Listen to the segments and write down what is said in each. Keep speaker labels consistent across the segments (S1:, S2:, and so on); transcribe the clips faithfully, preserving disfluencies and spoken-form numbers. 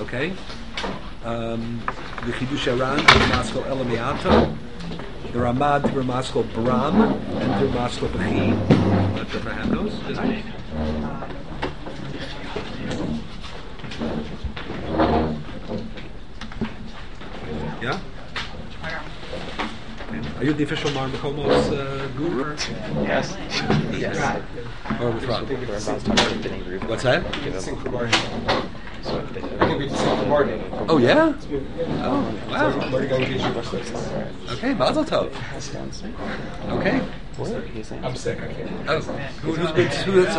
S1: Okay. Um, the Chidush Aran, Dir Maskal Elamiata. The Ramad, Dir Maskal Bram, and Dir Maskal Bechi. I'm not sure if I have those. Did I? Yeah? Are you the official Mar Makomos uh, guru?
S2: Yes. Yes.
S1: Or with Rob? What's that? Oh yeah? Oh wow. Okay, Mazel Tov. Okay.
S3: I'm sick. I can't.
S1: Oh, who, who's been? Who is?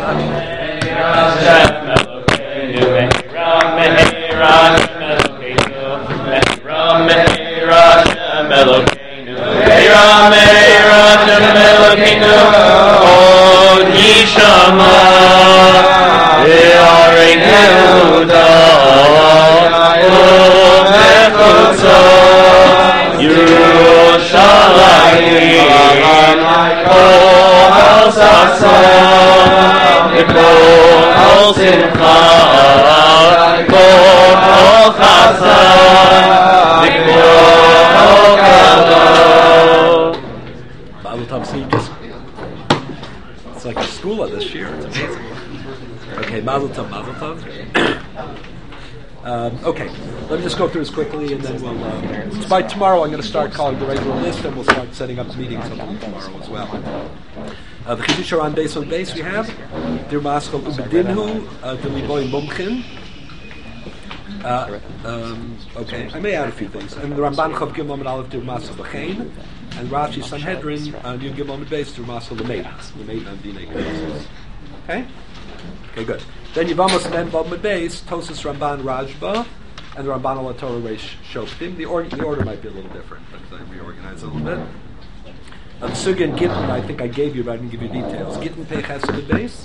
S1: It's like a school of this year. It's amazing. Okay, Mazel Tov, Mazel Tov. Um, okay, let me just go through this quickly, and then we'll. Uh, so by tomorrow, I'm going to start calling the regular list, and we'll start setting up meetings tomorrow as well. Uh, the Chidush Aran base on base we have Dir Maskal Ubedinhu, the Liboy Mumchin. Uh, um, okay, I may add a few things. And the Ramban Chav Gimel Amud Aleph Dir Maskal Bechein, and Rashi Sanhedrin uh, Yud Gimel Amud Beis Dir Maskal L'Meid, L'Meid and Dinei Knesses. Okay, okay, good. Then Yevamos Mem Vav Amud Beis Tosis Ramban Rajba, and the Ramban Al Torah Reish Shoftim. The order, the order might be a little different, but I reorganized a little bit. Um, Sugya and Gittin, I think I gave you, but I didn't give you details. Gittin Peches Amud Beis.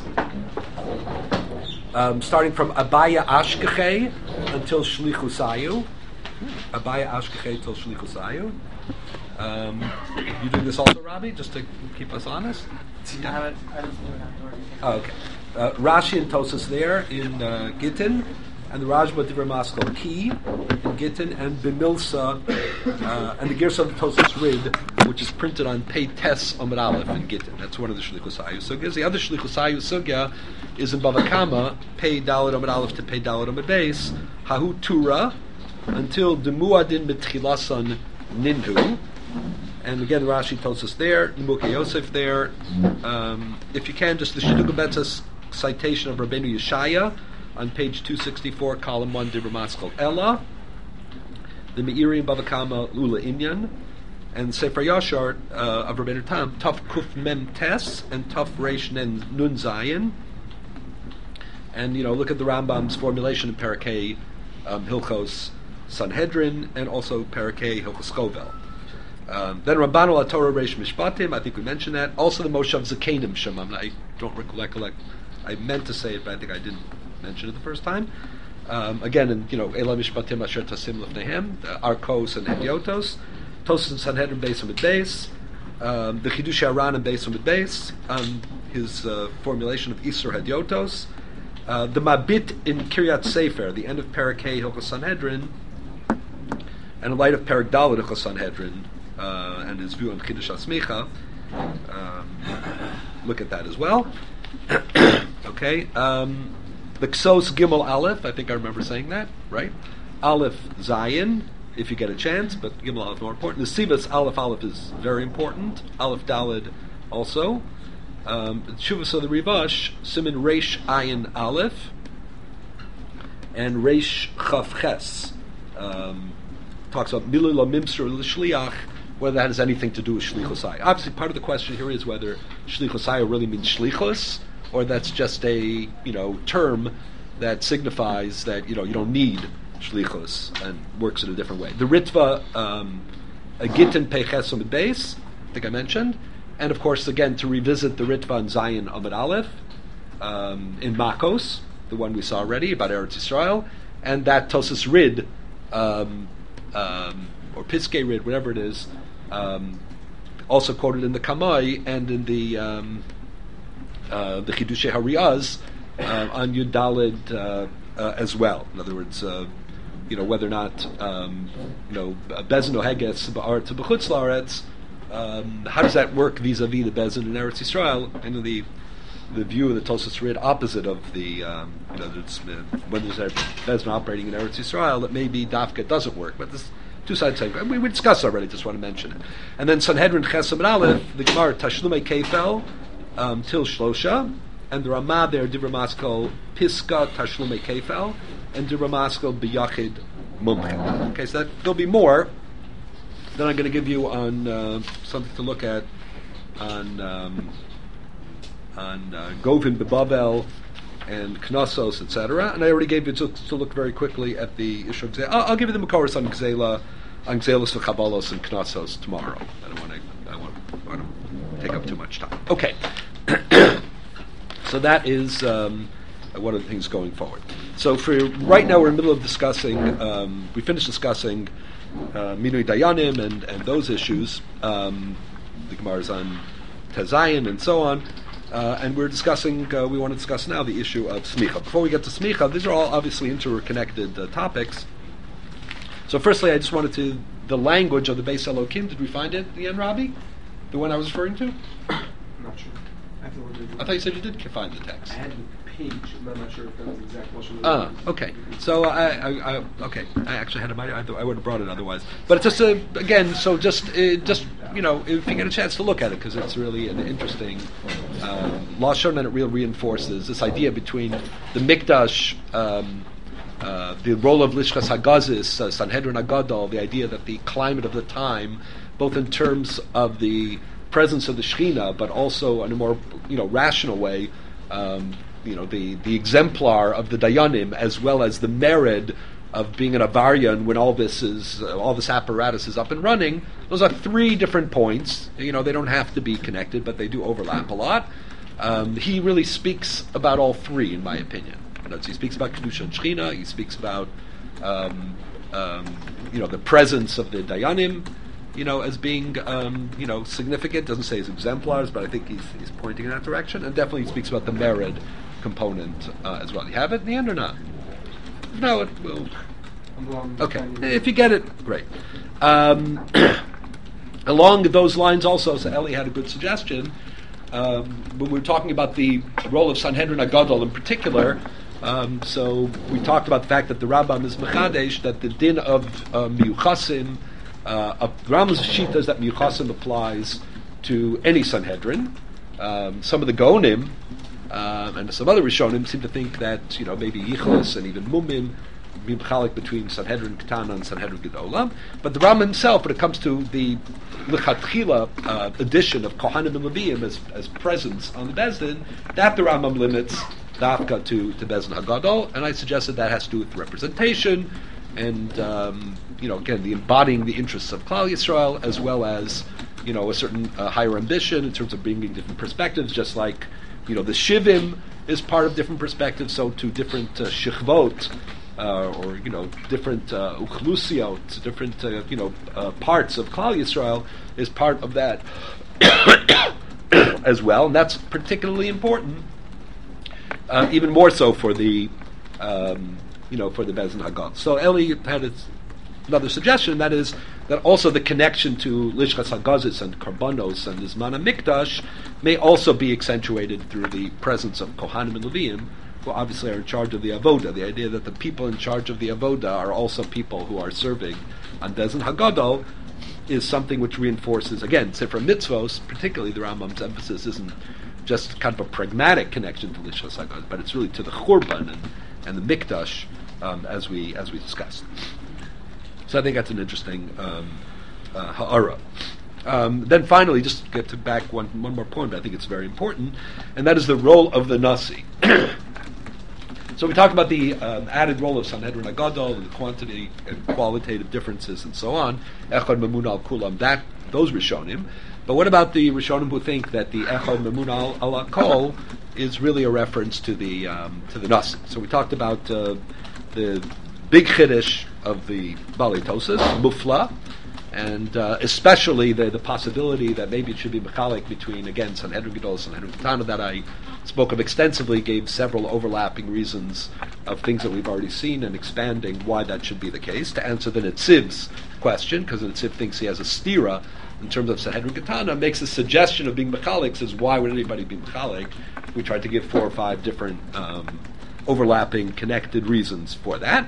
S1: Um, starting from Abaya Ashkechei until Shlichusayu. Abaya Ashkechei until Shlichusayu. Um, you doing this also, Robbie, just to keep us honest?
S2: Yeah.
S1: Oh, okay. Uh, Rashi and Tosas there in uh, Gittin, and the Rajba Divrei Maskal Ki in Gittin, and Bimilsa, uh, and the Gersa of the Tosas Rid, which is printed on Pei Tes Amud Aleph in Gittin. That's one of the Shlichusayu sugyas. The other Shlichusayu sugya is in Bava Kama, Pei Daled Amud Aleph to Pei Daled Amud Beis, Hahu Tura, until Demuadin Betchilasan Ninhu. And again, Rashi tells us there, Nimukei Yosef there. Um, if you can, just the Shidduch Betzas citation of Rabbeinu Yeshaya on page two sixty-four, column one, Divrei Maskal Ella, the Meiri and Bava Kama Lula Inyan, and Sefer Yashar uh, of Rabbeinu Tam, Taf Kuf Mem Tes and Taf Reish Nen Nun Zayin. And, you know, look at the Rambam's formulation in Parakeh um, Hilchos Sanhedrin, and also Parakeh Hilchos Kovel. Um, then Ramban Al Torah Reish Mishpatim, I think we mentioned that. Also the Moshav Zakenim Shemam. I don't recollect. I meant to say it, but I think I didn't mention it the first time. Um, again, in, you know, Ela Mishpatim Asher Tasim Lefnehem, Arkos and Hediotos, Tosas and Sanhedrin Beis Amud Beis, um, the Chidush Aran and Beis Amud Beis, um, his uh, formulation of Isur Hediotos, uh, the Mabit in Kiryat Sefer, the end of Parakeh Hilchos Sanhedrin, and in light of Parak Daled Hilchos Sanhedrin, uh, and his view on Chidush Asmicha, um, look at that as well. Okay, um, the Ksos Gimel Aleph, I think I remember saying that, right? Aleph Zayin, if you get a chance, but Gimel Aleph more important. The Sivas Aleph Aleph is very important. Aleph Daled also. Um, Shuvas of the Rivash, Simin Reish Ayin Aleph, and Reish Chaf Ches. Um, talks about Milul Mimsur L'Shliach, whether that has anything to do with Shlichosai. Obviously, part of the question here is whether Shlichosai really means Shlichos, or that's just a, you know, term that signifies that, you know, you don't need Shlichos and works in a different way. The Ritva, um, a Gittin Peches Amud Beis, I think I mentioned, and of course, again, to revisit the Ritva and Zayin Amud Aleph um, in Makos, the one we saw already about Eretz Yisrael, and that Tosas Rid, um, um, or Piskei Rid, whatever it is, um, also quoted in the Kamai and in the um, uh, the Chidushei Hariyaz uh, on Yud Daled uh, uh, as well. In other words, uh, you know, whether or not, um, you know, Bezin Ohegetz or to B'chutz La'aretz, um, how does that work vis-a-vis the Bezin in Eretz Yisrael? And the the view of the Tosfos Rid opposite of the, um, you know, that's, uh, when there's a Bezin operating in Eretz Yisrael, that maybe Dafka doesn't work. But this two sides say, we, we discussed already, just want to mention it. And then Sanhedrin Chesam and Aleph, the Gemara Tashlumei Kefel, um, Til Shlosha, and the Ramah there, Divra Maskal Piska Tashlumei Kefel, and Divra Maskal B'Yachid Mumche. Okay, so that, there'll be more. Then I'm going to give you on uh, something to look at on um, on uh, Govin B'Bavel and Knossos, et cetera. And I already gave you to, to look very quickly at the issue of Gzela. I'll, I'll give you the Makoros on Gzela, on Gzelos v'Chabalos and Knossos tomorrow. I don't want to. I want, want to take up too much time. Okay. So that is um, one of the things going forward. So for right now, we're in the middle of discussing. Um, we finished discussing uh, Minui Dayanim and, and those issues. Um, the Gemara's on Tezayin and so on. Uh, and we're discussing, uh, we want to discuss now the issue of Smicha. Before we get to Smicha, these are all obviously interconnected uh, topics. So firstly, I just wanted to, the language of the Beis Elokim, did we find it, the end, Robbie? The one I was referring to?
S3: I'm not sure. I, have
S1: I thought you said you did find the text.
S3: I had the page, but I'm not sure if that was the exact question.
S1: Ah, okay. So I, I, I, okay, I actually had it. I, I would have brought it otherwise. But it's just a, again, so just, uh, just you know, if you get a chance to look at it, because it's really an interesting uh, lashon, and it really reinforces this idea between the Mikdash, um, uh, the role of Lishkas Hagazis, uh, Sanhedrin Agadol, the idea that the climate of the time, both in terms of the presence of the Shekhinah, but also in a more, you know, rational way. Um, you know, the, the exemplar of the Dayanim, as well as the merid of being an Avarian when all this is, uh, all this apparatus is up and running. Those are three different points. You know, they don't have to be connected, but they do overlap a lot. Um, he really speaks about all three, in my opinion. You know, so he speaks about Kedusha and Shechina, he speaks about, um, um, you know, the presence of the Dayanim, you know, as being, um, you know, significant. Doesn't say as exemplars, but I think he's, he's pointing in that direction. And definitely he speaks about the merid component uh, as well. You have it in the end or not? No, it will. Okay, if you get it, great. Um, along those lines also, so Eli had a good suggestion. Um, when we were talking about the role of Sanhedrin Agadol in particular, um, so we talked about the fact that the Rambam is Mechadesh, that the din of uh, Miyuchasim, uh, of Rambam's Shita is that Miyuchasim applies to any Sanhedrin. Um, some of the Gonim, Uh, and some other Rishonim seem to think that, you know, maybe Yichos and even Mumim be mechalik between Sanhedrin Ketana and Sanhedrin Gedola. But the Rambam himself, when it comes to the Lechatchila uh, addition of Kohanim and Leviim as, as presence on the Bezdin, that the Rambam limits Dafka to, to Bezdin Hagadol, and I suggested that has to do with representation and, um, you know, again, the embodying the interests of Klal Yisrael, as well as, you know, a certain uh, higher ambition in terms of bringing different perspectives, just like, you know, the Shivim is part of different perspectives, so to different uh, Shechvot, uh, or, you know, different uh, Uchlusiot, different, uh, you know, uh, parts of Klal Yisrael is part of that as well, and that's particularly important, uh, even more so for the, um, you know, for the Bezdin Hagad. So Eli had its, another suggestion, that is that also the connection to Lishchas Hagazis and Karbanos and Zman HaMikdash may also be accentuated through the presence of Kohanim and Leviim, who obviously are in charge of the Avoda. The idea that the people in charge of the Avoda are also people who are serving on Bezdin Hagadol is something which reinforces, again, Sefer Mitzvos, particularly the Rambam's emphasis isn't just kind of a pragmatic connection to Lishchas Hagazis, but it's really to the Churban and, and the Mikdash, um, as we as we discussed. So I think that's an interesting um, uh, ha'ara. Um, then finally, just to get to back one one more point, but I think it's very important, and that is the role of the Nasi. So we talked about the um, added role of Sanhedrin Agadol and the quantity and qualitative differences and so on. Echad Mamun al Kulam, that those Rishonim. But what about the Rishonim who think that the Echad Mamun al al Kol is really a reference to the um, to the Nasi? So we talked about uh, the big chiddush of the Balei Tosas, Mufla, and uh, especially the, the possibility that maybe it should be mechalik between, again, Sanhedrin Gedol, Sanhedrin Ketana, that I spoke of extensively, gave several overlapping reasons of things that we've already seen, and expanding why that should be the case, to answer the Nitziv's question, because the Nitziv thinks he has a stira in terms of Sanhedrin Ketana, makes a suggestion of being mechalik, says, why would anybody be mechalik? We tried to give four or five different um, overlapping, connected reasons for that.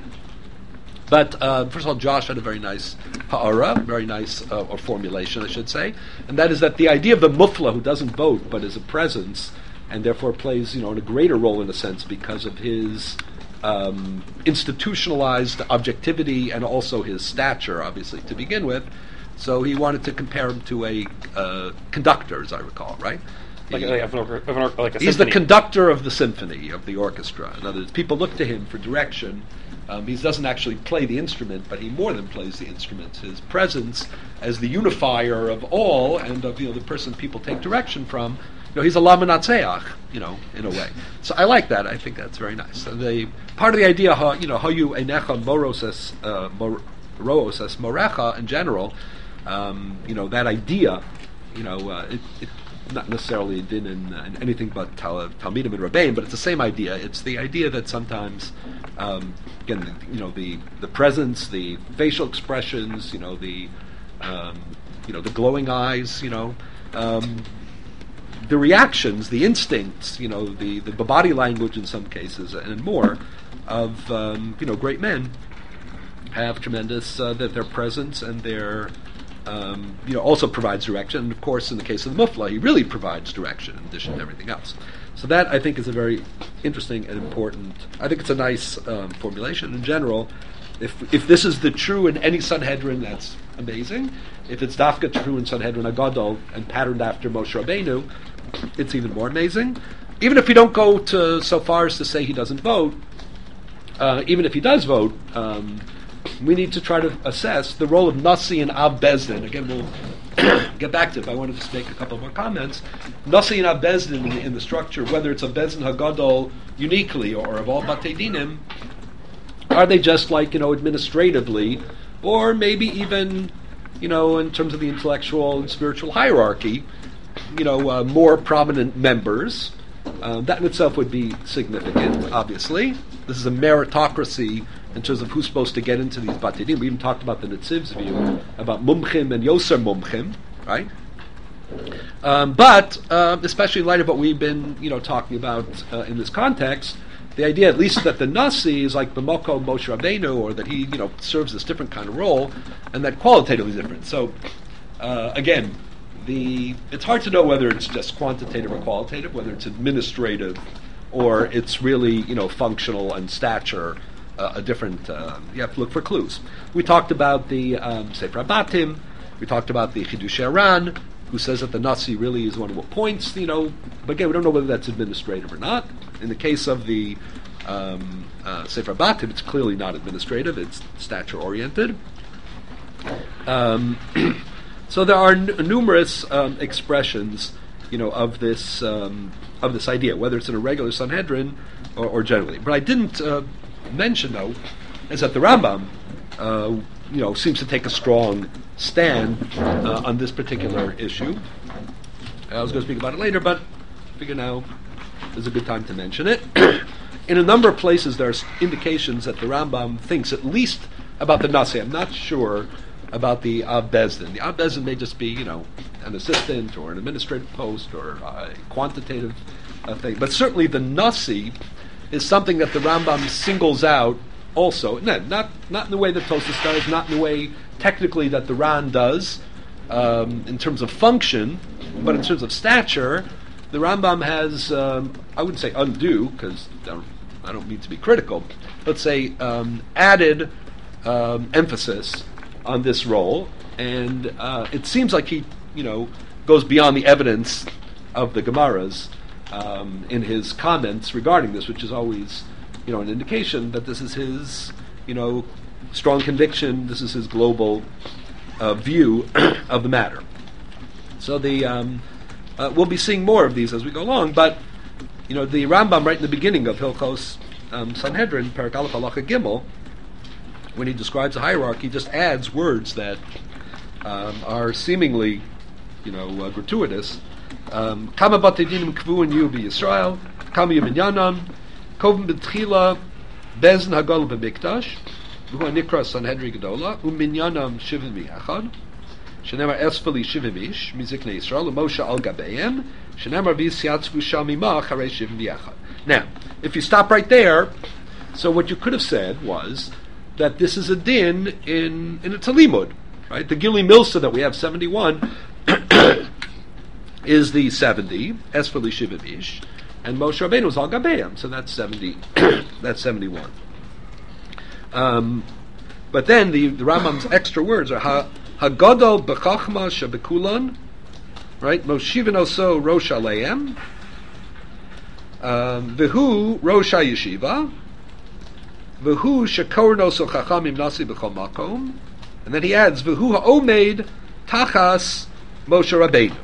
S1: But uh, first of all, Josh had a very nice ha'ara, very nice, uh, or formulation, I should say, and that is that the idea of the mufla who doesn't vote but is a presence, and therefore plays, you know, in a greater role in a sense because of his um, institutionalized objectivity and also his stature, obviously, to begin with. So he wanted to compare him to a uh, conductor, as I recall, right?
S2: Like, like, of an or- of an or- like a
S1: He's
S2: symphony.
S1: the conductor of the symphony, of the orchestra. In other words, people look to him for direction. Um, he doesn't actually play the instrument, but he more than plays the instrument. His presence as the unifier of all and of, you know, the person people take direction from, you know, he's a lamanatzeach, you know, in a way. So I like that. I think that's very nice. And the part of the idea, how, you know, how you enecha moroses uh, mor- roos as morecha in general, um, you know, that idea, you know, uh, it, it not necessarily din in, in anything but tal- Talmidim and Rabbein, but it's the same idea. It's the idea that sometimes, um, again, you know, the, the presence, the facial expressions, you know, the um, you know, the glowing eyes, you know, um, the reactions, the instincts, you know, the, the body language in some cases, and more of um, you know, great men have tremendous uh, that their presence and their Um, you know, also provides direction. And of course, in the case of the mufla, he really provides direction in addition to everything else. So that, I think, is a very interesting and important. I think it's a nice um, formulation in general. If if this is the true in any Sanhedrin, that's amazing. If it's dafka true in Sanhedrin Agadol and patterned after Moshe Rabbeinu, it's even more amazing. Even if we don't go to so far as to say he doesn't vote, uh, even if he does vote. Um, We need to try to assess the role of Nasi and Av Bezdin. Again, we'll get back to it, but I wanted to make a couple more comments. Nasi and Av Bezdin in the, in the structure, whether it's a Bezdin Hagadol uniquely or of all Batei Dinim, are they just like, you know, administratively, or maybe even, you know, in terms of the intellectual and spiritual hierarchy, you know, uh, more prominent members? Uh, that in itself would be significant, obviously. This is a meritocracy in terms of who's supposed to get into these Batidim. We even talked about the Nitziv's view about Mumchim and Yoser Mumchim, right? Um, but, uh, especially in light of what we've been, you know, talking about uh, in this context, the idea at least that the Nasi is like B'moko Moshe Rabbeinu, or that he, you know, serves this different kind of role, and that qualitatively is different. So, uh, again, the it's hard to know whether it's just quantitative or qualitative, whether it's administrative or it's really, you know, functional and stature. Uh, a different, uh, you have to look for clues. We talked about the um, Sefer Abatim, we talked about the Chidush Aran, who says that the Nasi really is one who appoints, you know, but again, we don't know whether that's administrative or not. In the case of the um, uh, Sefer Abatim, it's clearly not administrative, it's stature-oriented. Um, so there are n- numerous um, expressions, you know, of this um, of this idea, whether it's in a regular Sanhedrin or, or generally. But I didn't uh, mention, though, is that the Rambam, uh, you know, seems to take a strong stand uh, on this particular issue. I was going to speak about it later, but I figure now is a good time to mention it. In a number of places, there's indications that the Rambam thinks at least about the Nasi. I'm not sure about the Av Bezdin. The Av Bezdin may just be, you know, an assistant or an administrative post or a quantitative uh, thing, but certainly the Nasi is something that the Rambam singles out also. No, not not in the way that Tosfos does, not in the way technically that the Ran does, um, in terms of function, but in terms of stature, the Rambam has, um, I wouldn't say undue, because I don't, I don't mean to be critical, let's say um, added um, emphasis on this role, and uh, it seems like he, you know, goes beyond the evidence of the Gemaras Um, in his comments regarding this, which is always, you know, an indication that this is his, you know, strong conviction. This is his global uh, view of the matter. So the um, uh, we'll be seeing more of these as we go along. But you know, the Rambam right in the beginning of Hilchos um, Sanhedrin, Perek Aleph Halacha Gimel, when he describes a hierarchy, just adds words that um, are seemingly, you know, uh, gratuitous. Kama batedinim kvuin yu b'Yisrael, kama yuminyanan, kovim b'tchila, bezn hagol b'mikdash, v'hu nikra Sanhedrin Gedola, uminyanam shivim mi'achad, shenemar esfali shivim ish, miziknei Yisrael, u'moshe al gabeim, shenemar v'yisyatzvu sham imach harei shivim mi'achad. Now, if you stop right there, so what you could have said was that this is a din in, in a Talimud, right? The Gili Milsa that we have seventy-one is the seventy, Esfali Shivim Ish, and Moshe Rabbeinu is Al Gabeim, so that's seventy, that's seventy-one. Um, but then the, the Rambam's extra words are ha, Hagadol B'chachma Shebekulan, right? Moshivin Oso Rosh Aleim, V'hu Rosh HaYeshiva, V'hu Shekor Noso Chachamim Nasi B'chol Makom, and then he adds V'hu Ha'omed Tachas Moshe Rabbeinu.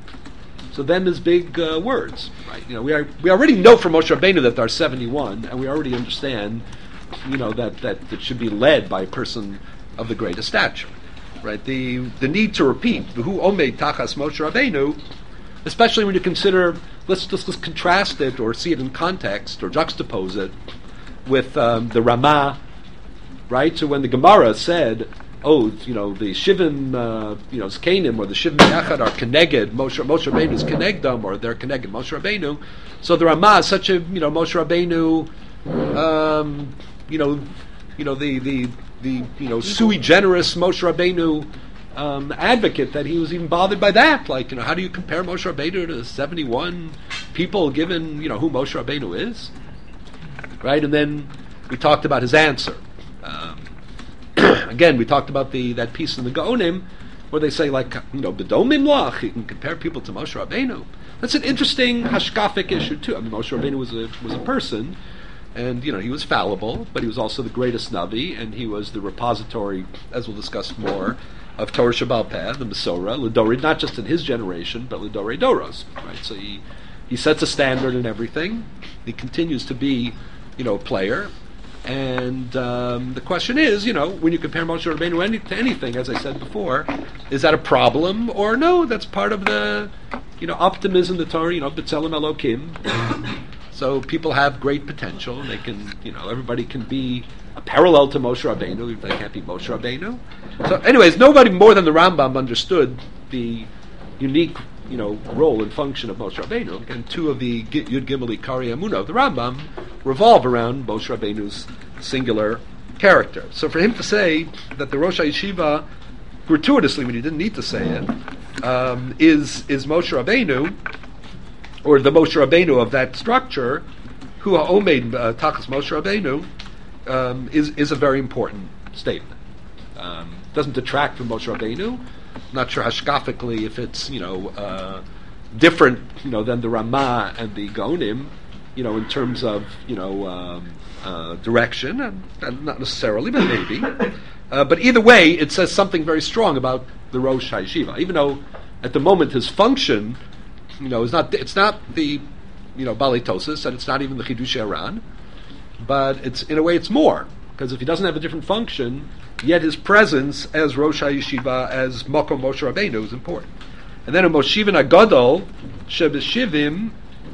S1: So then there's big uh, words, right? You know, we are we already know from Moshe Rabbeinu that there are seventy-one, and we already understand, you know, that that it should be led by a person of the greatest stature, right? The the need to repeat V'hu Omed Tachas Moshe Rabbeinu, especially when you consider, let's just let's contrast it or see it in context or juxtapose it with um, the Ramah, right? So when the Gemara said, oh, you know, the Shivim, uh, you know, Zkanim or the Shivim Yachad are Keneged, Moshe, Moshe Rabbeinu is Kenegdom, or they're Keneged Moshe Rabbeinu. So the Ramah is such a, you know, Moshe Rabbeinu, um, you know, you know, the, the, the, you know, sui generis Moshe Rabbeinu um, advocate that he was even bothered by that. Like, you know, how do you compare Moshe Rabbeinu to seventy-one people given, you know, who Moshe Rabbeinu is? Right? And then we talked about his answer. Um, Again, we talked about the that piece in the Gaonim where they say, like, you know, B'domim lach, you can compare people to Moshe Rabbeinu. That's an interesting hashkafic issue too. I mean, Moshe Rabbeinu was a was a person, and you know he was fallible, but he was also the greatest Navi, and he was the repository, as we'll discuss more, of Torah Shabbal Peh, the Masorah, L'Dorei, not just in his generation, but L'Dorei Doros. Right, so he he sets a standard in everything. He continues to be, you know, a player. And um, the question is, you know, when you compare Moshe Rabbeinu any, to anything, as I said before, is that a problem or no? That's part of the, you know, optimism, the Torah, you know, B'Tselem Elokim. So people have great potential. They can, you know, everybody can be a parallel to Moshe Rabbeinu. They can't be Moshe Rabbeinu. So, anyways, nobody more than the Rambam understood the unique, you know, role and function of Moshe Rabbeinu, and two of the Yud Gimel Ikari Emunah of the Rambam revolve around Moshe Rabbeinu's singular character. So for him to say that the Rosh HaYeshiva, gratuitously, when he didn't need to say it, um, is is Moshe Rabbeinu, or the Moshe Rabbeinu of that structure, Hu Ha'omed Tachas Moshe Rabbeinu, um, is is a very important statement. Um, doesn't detract from Moshe Rabbeinu. Not sure hashkafically if it's, you know, uh, different, you know, than the Ramah and the Gaonim, you know, in terms of, you know, um, uh, direction, and, and not necessarily, but maybe. Uh, but either way, it says something very strong about the Rosh HaYeshiva, even though at the moment his function, you know, is not, it's not the, you know, Balei Tosas, and it's not even the Chidush Aran, but it's, in a way, it's more. Because if he doesn't have a different function, yet his presence as Rosh HaYeshiva, as Makom Moshe Rabbeinu, is important. And then in Moshivin Agadol, Shebeshivim,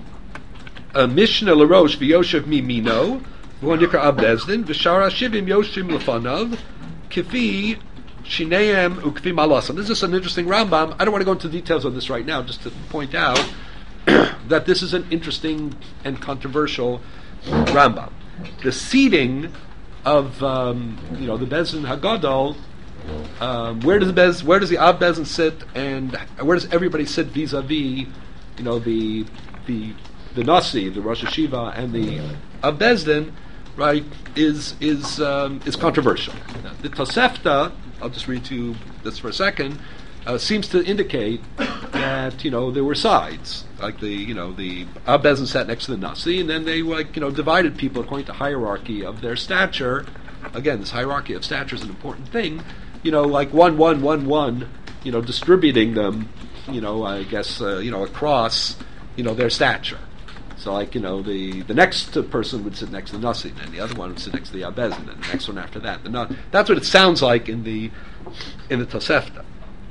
S1: Mishnah L'Rosh V'Yoshev Mimino, V'Hon Yikra Abdezdin, V'Shara Shivim Yoshim L'Fanav, Kifi Shineim Ukvi Malasam. This is an interesting Rambam. I don't want to go into details on this right now, just to point out that this is an interesting and controversial Rambam. The seating of um, you know the Bezin Hagadol, um, where does the Bez, where does the Ab Bezin sit, and where does everybody sit vis-a-vis, you know, the the the Nasi, the Rosh HaYeshiva, and the Ab Bezdin, right? Is is um, is controversial. Now, the Tosefta, I'll just read to you this for a second, uh, seems to indicate that, you know, there were sides. Like the, you know, the Ab Bezdin sat next to the Nasi, and then they, like, you know, divided people according to hierarchy of their stature. Again, this hierarchy of stature is an important thing. You know, like one, one, one, one. You know, distributing them. You know, I guess, uh, you know, across, you know, their stature. So, like, you know, the, the next person would sit next to the Nasi, and the other one would sit next to the Ab Bezdin, and the next one after that. The Nasi. That's what it sounds like in the in the Tosefta.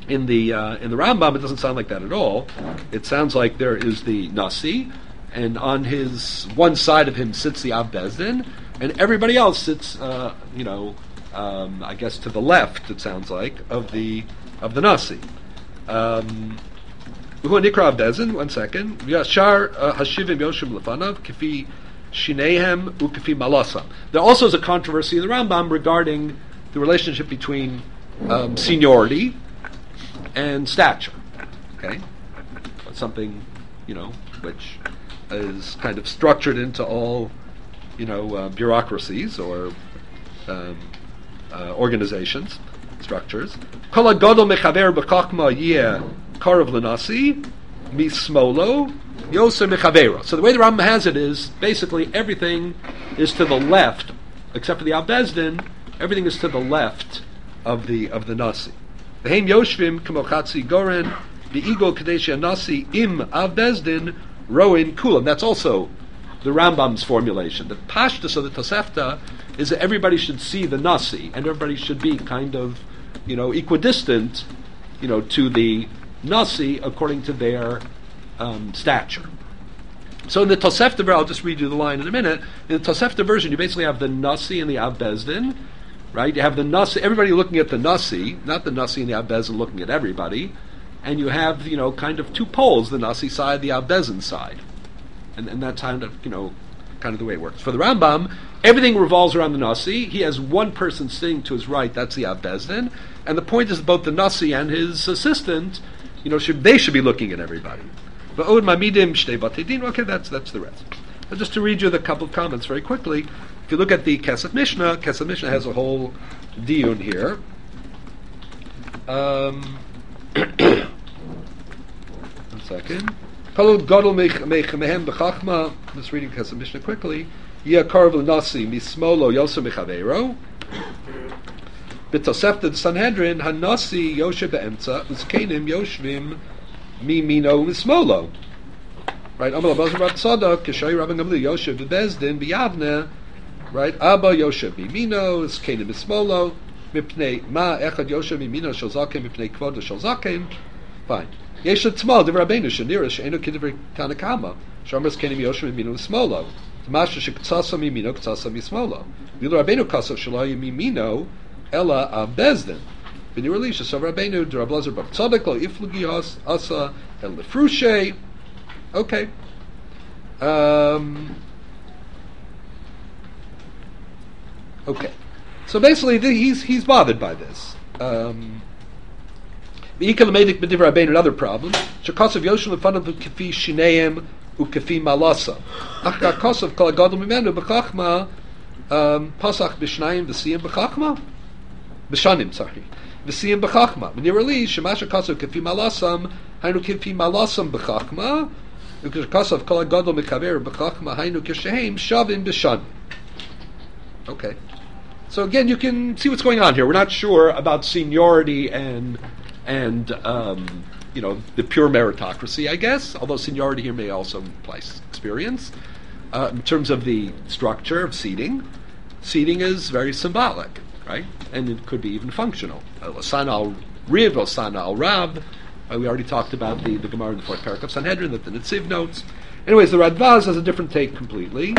S1: in the uh, in the Rambam, it doesn't sound like that at all. It sounds like there is the Nasi, and on his one side of him sits the Av Bezdin, and everybody else sits, uh, you know, um, I guess to the left. It sounds like of the of the Nasi. Um, Nikra Av Bezdin. One second. Yashar Hashivim Yoshim Lefanav Kifi Shinehem Ukifi Malasam. There also is a controversy in the Rambam regarding the relationship between um, seniority and stature. Okay, something, you know, which is kind of structured into all, you know, uh, bureaucracies or um, uh, organizations, structures. Kol hagadol mechaver b'chachma yeh karav l'nasi mismolo yoser mechavero. So the way the Rambam has it is basically everything is to the left, except for the Av Bezdin. Everything is to the left of the of the nasi. V'heim yoshvim k'mochatzi goren v'igol kadesha nasi im Av Bezdin roin kulam. That's also the Rambam's formulation. The pashtus of the Tosefta is that everybody should see the nasi, and everybody should be kind of, you know, equidistant, you know, to the nasi according to their um, stature. So in the Tosefta version, I'll just read you the line in a minute. In the Tosefta version, you basically have the nasi and the Av Bezdin, right? You have the nasi, everybody looking at the nasi, not the nasi and the Av Bezdin looking at everybody, and you have, you know, kind of two poles: the nasi side, the Av Bezdin side, and and that's kind of, you know, kind of the way it works. For the Rambam, everything revolves around the nasi. He has one person sitting to his right, that's the Av Bezdin, and the point is that both the nasi and his assistant, you know, should they should be looking at everybody. But Od Mamidim Shtei Batei okay, that's that's the rest. But just to read you the couple of comments very quickly, if you look at the Kesef Mishnah, Kesef Mishnah has a whole diyun here. Um, one second. Palud Gadol Mehem B'Chachma. I'm just reading Kesef Mishnah quickly. Yeh Karv L'Nasi Mismolo Yosem Mechaveiro. B'Tosefta Sanhedrin Hanasi Yoshe Be'emtza Uzkenim Yoshvim Mimino Mismolo. Right? Amal Abazar Rab Tzadok Keshay Rabban Gamliel Yoshe Be'Bezdin B'Yavne. Right? Abba Yoshe Mimino Uzkenim Mismolo Mipnei Ma Echad Yoshe Mimino Shel Zaken Mipnei Kvod Shel Zaken. Fine. Yesh Tzmal Divrei Rabbeinu Shenira She'enu K'Divrei Tanakama Shomer Uzkenim Yoshe Mimino Mismolo. Tamasha Shektsasa Mimino Ktsasa Mismolo. Vilu Rabbeinu Kasav Shelo Mimino Ella Av Bezdin. B'nei Elisha Sav Rabbeinu D'Rab Lazar Bar Tzadok Lo Iflugi Has Asa El Lefrushe. Okay. Um, okay. So basically, the, he's he's bothered by this. Um, another problem. Shekasav Yoshua Lefanav Ukefi Shineim Ukefi Malasa. Achka Kasav Kol Gadol Mimenu B'Chachma Pasach B'Shnayim V'Siyim B'Chachma B'Shanim. Sorry. V'Siyim B'Chachma. B'nei Elisha Shemasha Kasav Ukefi Malasam Hainu Ukefi Malasam B'Chachma. Ukekasav Kol Gadol Mekaver B'Chachma Hainu Keshehem Shavim B'Shanim. Okay. So again, you can see what's going on here. We're not sure about seniority and and um, you know, the pure meritocracy, I guess. Although seniority here may also imply experience. Uh, in terms of the structure of seating, seating is very symbolic, right? And it could be even functional. Lasan al Riv, Lasan al Rab. Uh, we already talked about the, the Gemara in the fourth parak of Sanhedrin that the Netziv notes. Anyways, the Radvaz has a different take completely.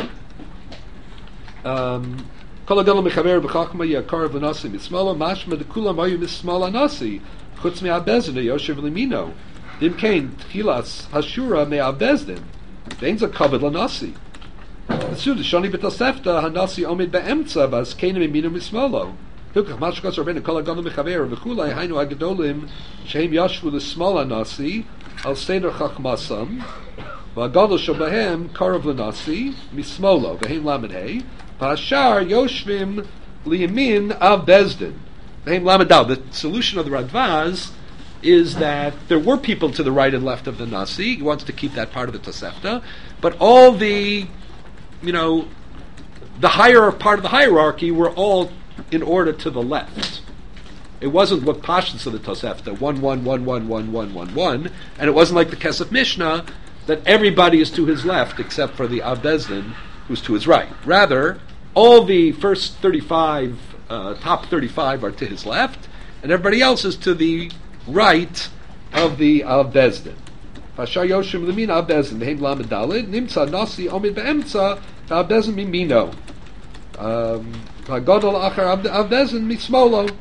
S1: Um, Kol hagadol mechaver b'chachma yakar v'nasi mismala mashma dekulam hayu mismala nasi chutz me'Av Bezdin yoshev limino dim kain tchilas hashura me'Av Bezdin ve'inza kavod lanasi v'su d'shani b'tosefta hanasi omid be'emtza v'as keinim imino mismalo hilkach mashkas rabbeinu kol hagadol mechaver v'chulai hainu hagadolim shehem yashvu l'smala nasi al seder chachmasam v'hagadol shabahem karav lanasi mismolo v'heim lamed hey Pashar Yoshvim Liyamin Av Bezdin. The solution of the Radvaz is that there were people to the right and left of the Nasi. He wants to keep that part of the Tosefta, but all the, you know, the higher part of the hierarchy were all in order to the left. It wasn't what Pashas of the Tosefta, one, one, one, one, one, one, one, one, and it wasn't like the Kesef Mishnah that everybody is to his left except for the Av Bezdin, who's to his right. Rather, all the first thirty-five, uh, top thirty-five are to his left, and everybody else is to the right of the of Bezdin. Fashar Yoshim Lemina Av Bezdin Vehem Lamed Dalid Nimtza Nasi Omid Be'emtza Av Bezdin Mimino Hagadol Achar Av Bezdin Mismolo.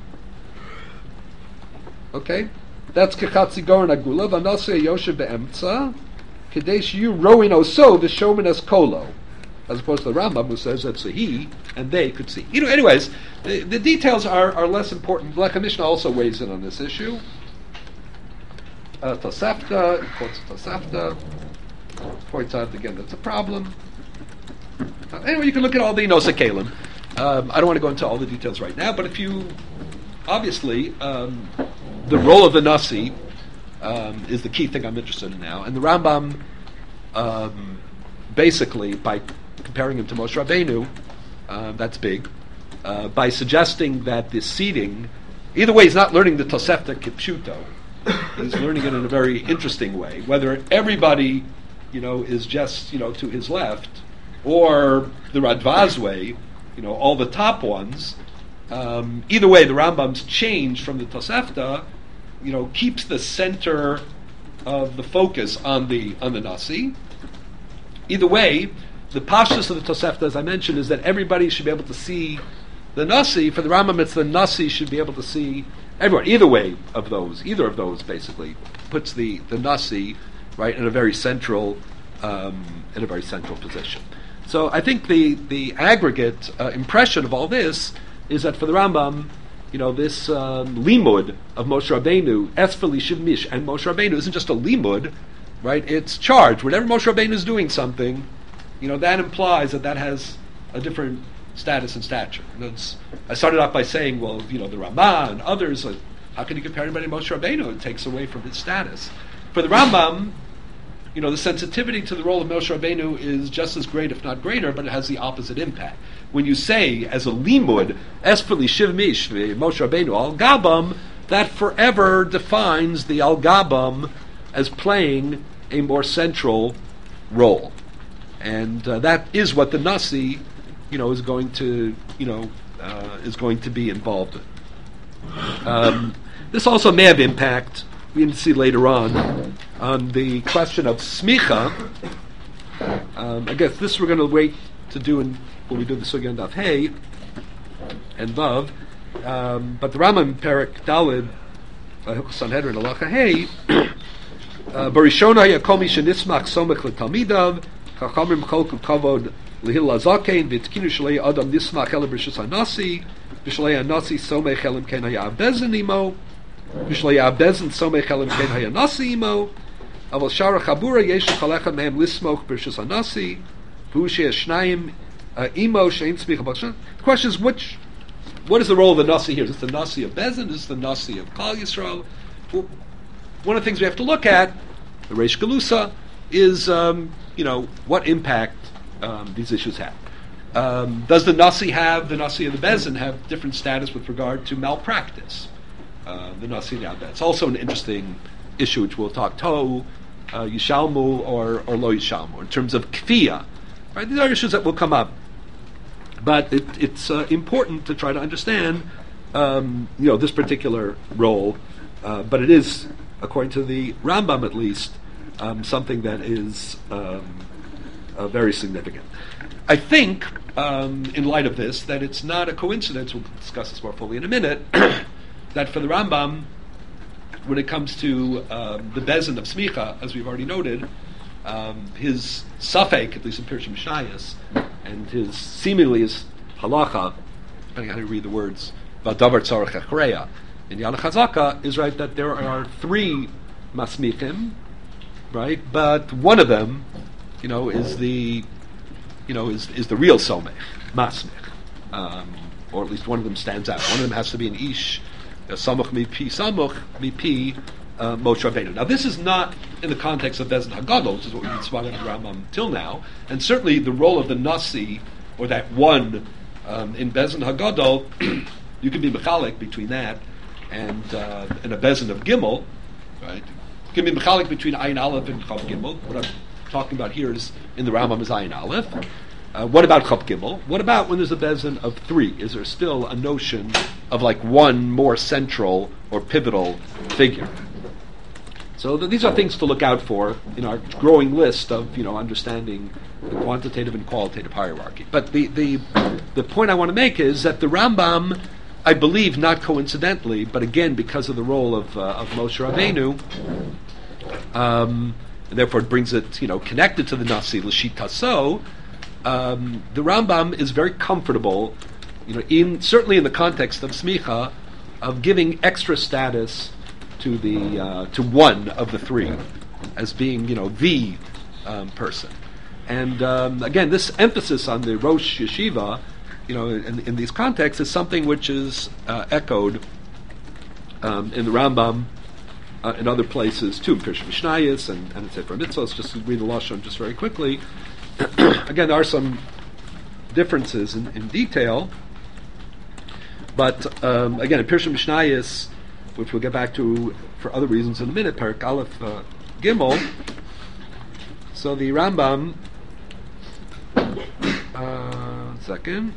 S1: Okay, that's Kechatzi Goren Agula Vanasi Yoshev Be'emtza Kadesh you rowing oso the showman as kolo, as opposed to the Rambam who says that's a he and they could see. You know, anyways, the, the details are, are less important. Like Mishnah also weighs in on this issue. Uh, Tosefta, quotes Tosefta, points out again that's a problem. Uh, anyway, you can look at all the Inosa Kalim. Um, I don't want to go into all the details right now, but if you obviously um, the role of the Nasi um, is the key thing I'm interested in now, and the Rambam um, basically by comparing him to Moshe Rabbeinu, uh, that's big. Uh, by suggesting that this seating, either way, he's not learning the Tosefta Kipshuto. He's learning it in a very interesting way. Whether everybody, you know, is just, you know, to his left, or the Radvaz way, you know, all the top ones. Um, either way, the Rambam's change from the Tosefta, you know, keeps the center of the focus on the on the Nasi. Either way, the pashtus of the Tosefta, as I mentioned, is that everybody should be able to see the Nasi. For the Rambam, it's the Nasi should be able to see everyone. Either way of those, either of those basically puts the, the Nasi right in a very central um, in a very central position. So I think the the aggregate uh, impression of all this is that for the Rambam, you know, this um, limud of Moshe Rabbeinu, Esfali Shivmish, and Moshe Rabbeinu isn't just a limud, right? It's charged. Whenever Moshe Rabbeinu is doing something, you know, that implies that that has a different status and stature. And it's, I started off by saying, well, you know, the Ramah and others, like, how can you compare anybody to Moshe Rabbeinu? It takes away from his status. For the Rambam, you know, the sensitivity to the role of Moshe Rabbeinu is just as great, if not greater, but it has the opposite impact. When you say, as a limud, Esfali Shiv Mish, Moshe Rabbeinu, Al Gabam, that forever defines the Al Gabam as playing a more central role. And uh, that is what the Nasi, you know, is going to, you know, uh, is going to be involved in. Um, this also may have impact, we can see later on, on the question of smicha. Um, I guess this we're going to wait to do in, when we do the Sugya and Daf Hey and Vav. Um, but the Rambam Perek Dalid, Hilchos Sanhedrin Halacha Hey, Barishona Yakomi Shenismach Somech LeTalmidav Chachamim Cholku Kavod Lehil Lazakein V'Tkinu Shalei Adam Nismach Ele B'Rishus HaNasi B'Shalei HaNasi Somech Elim Ken Haya Abdezin Imo B'Shalei Abdezin Somech Elim Ken Haya Nasi Imo Aval Shara Chabura Yesh Chalecha Mehem Lismoch B'Rishus HaNasi V'Hu Sheyesh Shnayim Imo Shein Tzmicha B'Shan. The question is, which, what is the role of the Nasi here? Is this the Nasi of Bezin? Is this the Nasi of Klal Yisrael? Well, one of the things we have to look at, the Reish Galusa, is um, you know, what impact um, these issues have. Um, does the Nasi have, the Nasi of the Bezin have different status with regard to malpractice? Uh, the Nasi of the Abed. It's also an interesting issue which we'll talk to, uh, Yishalmu or, or Lo Yishalmu, in terms of Kfiyah. Right? These are issues that will come up. But it, it's uh, important to try to understand um, you know, this particular role. Uh, but it is, according to the Rambam at least, um, something that is um, uh, very significant. I think, um, in light of this, that it's not a coincidence, we'll discuss this more fully in a minute, that for the Rambam, when it comes to um, the Bezin of Smicha, as we've already noted, um, his Safek, at least in Pirush Mishayos, and his seemingly his halacha, depending on how you read the words, Vadavar Tzarech Achreya, in Yad Chazaka, is right that there are three Masmichim, right? But one of them, you know, is the, you know, is is the real Somech, Masmich, um, or at least one of them stands out. One of them has to be an Ish, Samuch Mipi Samuch Mipi uh, Moshe Rabbeinu. Now, this is not in the context of Bezin Hagadol, which is what we've been speaking about Rambam till now, and certainly the role of the Nasi, or that one um, in Bezin Hagadol, you can be mechalik between that and uh, and a Bezin of Gimel, right? You can be mechalik between Ayin Aleph and Chav Gimel. What I'm talking about here is in the Rambam is Ayin Aleph. Uh, what about Chav Gimel? What about when there's a Bezin of three? Is there still a notion of like one more central or pivotal figure. So th- these are things to look out for in our growing list of, you know, understanding the quantitative and qualitative hierarchy. But the, the, the point I want to make is that the Rambam, I believe, not coincidentally, but again because of the role of, uh, of Moshe Rabbeinu, um, and therefore it brings it, you know, connected to the Nasi L'Shitaso, um, the Rambam is very comfortable, you know, in certainly in the context of Smicha, of giving extra status to the uh, to one of the three as being, you know, the um, person. And um, again, this emphasis on the Rosh Yeshiva, you know, in, in these contexts, is something which is uh, echoed um, in the Rambam uh, in other places too, Pirush Mishnayos and and Sefer Mitzvos. Just to read the Lashon just very quickly. Again, there are some differences in, in detail, but um, again, in Pirush Mishnayos, which we'll get back to for other reasons in a minute, Perek Aleph uh, Gimel. So the Rambam, uh, second.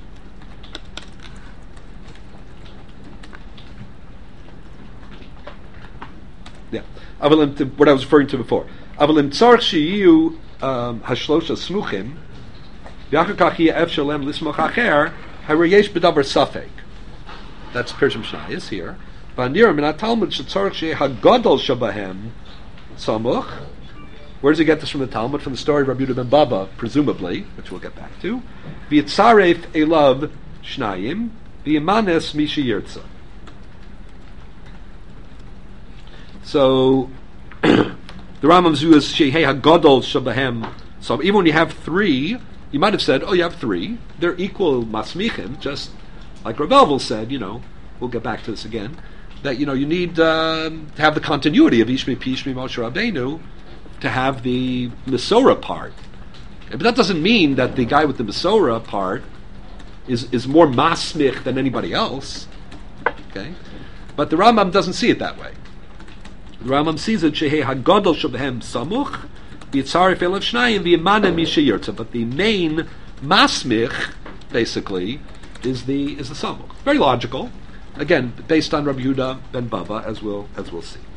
S1: Yeah, Avalim, to, what I was referring to before. Avalim tzarch sheyu hashlosha smuchim, v'achar kach yeh ef shalem lismoch acher, harayesh b'davar safek. That's Pirush Mishnayos here. V'anira min ha-Talmud shetzarch sheyeh hagadol shabahem samuch. Where does he get this from the Talmud? From the story of Rabbi Yehuda ben Baba, presumably, which we'll get back to. V'yitzaref elav shnayim, v'yimanes mi sheyirtza. So, the Rambam Zu is Shehei HaGadol Shabahem. So even when you have three, you might have said, oh, you have three. They're equal masmichim, just like Rav Elvel said, you know, we'll get back to this again, that, you know, you need um, to have the continuity of Ishmi, Pishmi, Moshe Rabbeinu to have the Mesorah part. But that doesn't mean that the guy with the Mesorah part is, is more masmich than anybody else. Okay? But the Rambam doesn't see it that way. The Rambam sees it, Shehei HaGadol Shabahem Samuch, Yitzaref Elav Shnayim, V'yimana Mi Sheyirtza. But the main masmich, basically, is the is the Samuch. Very logical. Again, based on Rabbi Yehuda ben Baba, as we'll as we'll see.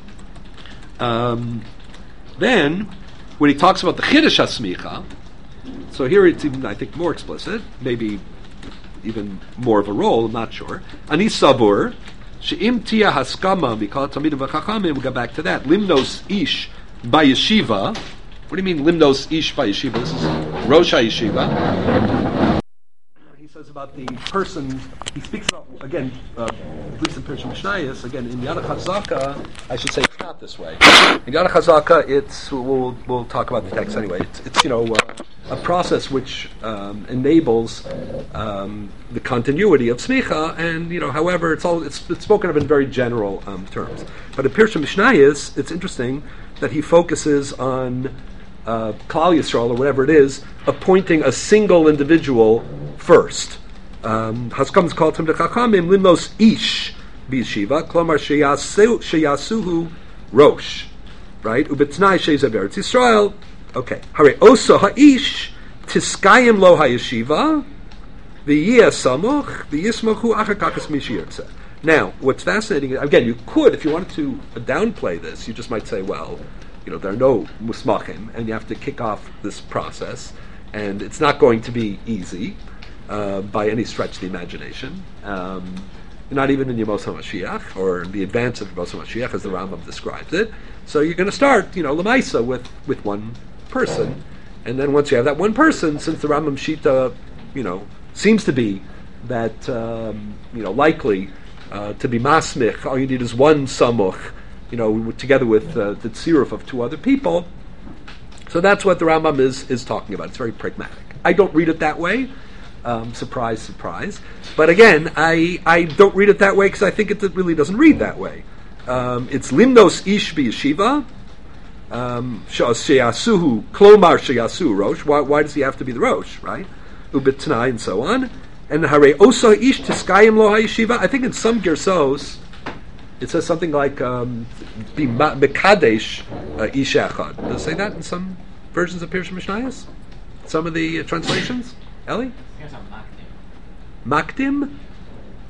S1: Um, then, when he talks about the Chiddush HaSmicha, so here it's even, I think, more explicit, maybe even more of a role, I'm not sure. Ani Savur, She'im tia haskama mikol tamidim v'chachamim, we'll go back to that. Limnos ish by yeshiva. What do you mean limnos ish by yeshiva? This is Rosh HaYeshiva. He says about the person, he speaks about, again, uh, at least in Pirush Mishnayos, again, in Yad HaChazaka, I should say it's not this way. In Yad HaChazaka, it's, we'll, we'll talk about the text anyway, it's, it's you know, uh, a process which um, enables um, the continuity of smicha, and you know, however, it's all it's, it's spoken of in very general um, terms. But in Pirush Mishnayos, it's interesting that he focuses on uh, Klal Yisrael or whatever it is, appointing a single individual first. Haskam is called him the Chachamim limnos ish b'yeshiva, klomar sheyasuhu rosh, right? Ubetznai sheizav Eretz Yisrael. Okay. Hare osa ha'ish tiskayim lo ha'yeshiva v'yeh samuch v'yismachu achar kakas mishiyirtza. Now, what's fascinating, again, you could, if you wanted to downplay this, you just might say, well, you know, there are no musmachim, and you have to kick off this process, and it's not going to be easy uh, by any stretch of the imagination. Um, not even in Yemos HaMashiach, or the advance of Yemos HaMashiach, as the Rambam describes it. So you're going to start, you know, Lamaisa with, with one person, and then once you have that one person, since the Rambam Shita, you know, seems to be that, um, you know, likely uh, to be masmich, all you need is one samuch, you know, together with uh, the tziruf of two other people. So that's what the Rambam is is talking about. It's very pragmatic. I don't read it that way. Um, surprise, surprise. But again, I I don't read it that way because I think it really doesn't read that way. Um, it's limnos ish b'yeshiva. Um, sheyasuhu klomar sheyasu rosh. Why, why does he have to be the rosh, right? Ubitnai and so on. And hare osa ish tiskayim lo hayeshiva. I think in some gersos it says something like um, be mekadesh ish echad. Does it say that in some versions of Pirush Mishnayos? Some of the uh, translations, Eli? Makdim.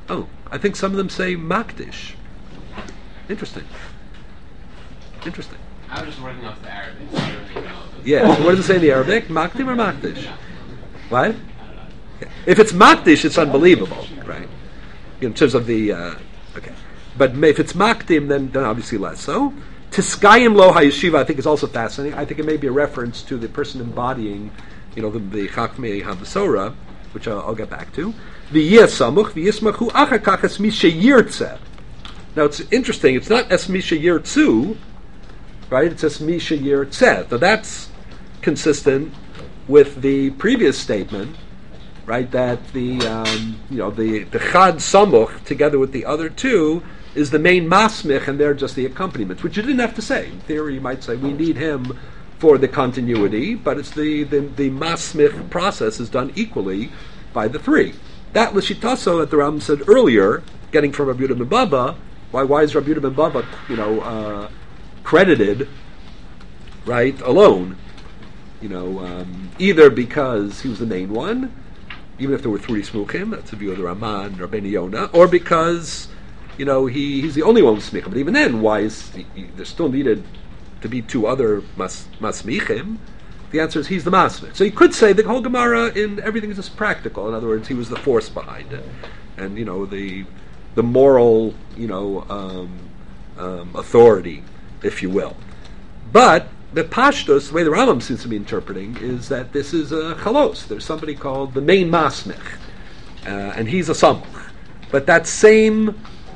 S1: Oh, I think some of them say Makdish. Interesting. Interesting.
S4: I was just working off the Arabic, so I don't really know.
S1: Yeah, so what does it say in the Arabic? Makdim or Makdish? What? Yeah. If it's Makdish, it's unbelievable, right? In terms of the, uh, okay. But if it's Makdim, then, then obviously less so. Tiskayim lo hayeshiva, I think, is also fascinating. I think it may be a reference to the person embodying, you know, the, the Chachmei HaBesora, which I'll, I'll get back to. V'yeh samuch, v'yismachu achar kach es mi sheyirtzeh. Now it's interesting, it's not es mi sheyirtzu, right? It's es mi sheyirtzeh. So that's consistent with the previous statement, right? That the, um, you know, the, the chad samuch, together with the other two, is the main masmich, and they're just the accompaniments, which you didn't have to say. In theory, you might say we need him for the continuity, but it's the the, the masmich process is done equally by the three. That l'shitaso that the Rambam said earlier, getting from Rabbi Yehuda ben Baba. Why? Why is Rabbi Yehuda ben Baba, you know, uh, credited, right, alone? You know, um, either because he was the main one, even if there were three smuchim, that's the view of the Raman, Rabbeinu Yonah, or because, you know, he, he's the only one with smichim. But even then, why is he, he, there still needed to be two other mas, masmichim? The answer is he's the masmich. So you could say the whole Gemara in everything is just practical. In other words, he was the force behind it, and you know the the moral, you know, um, um, authority, if you will. But the pashtos, the way the Rambam seems to be interpreting, is that this is a chalos. There's somebody called the main masmich, uh, and he's a samuch. But that same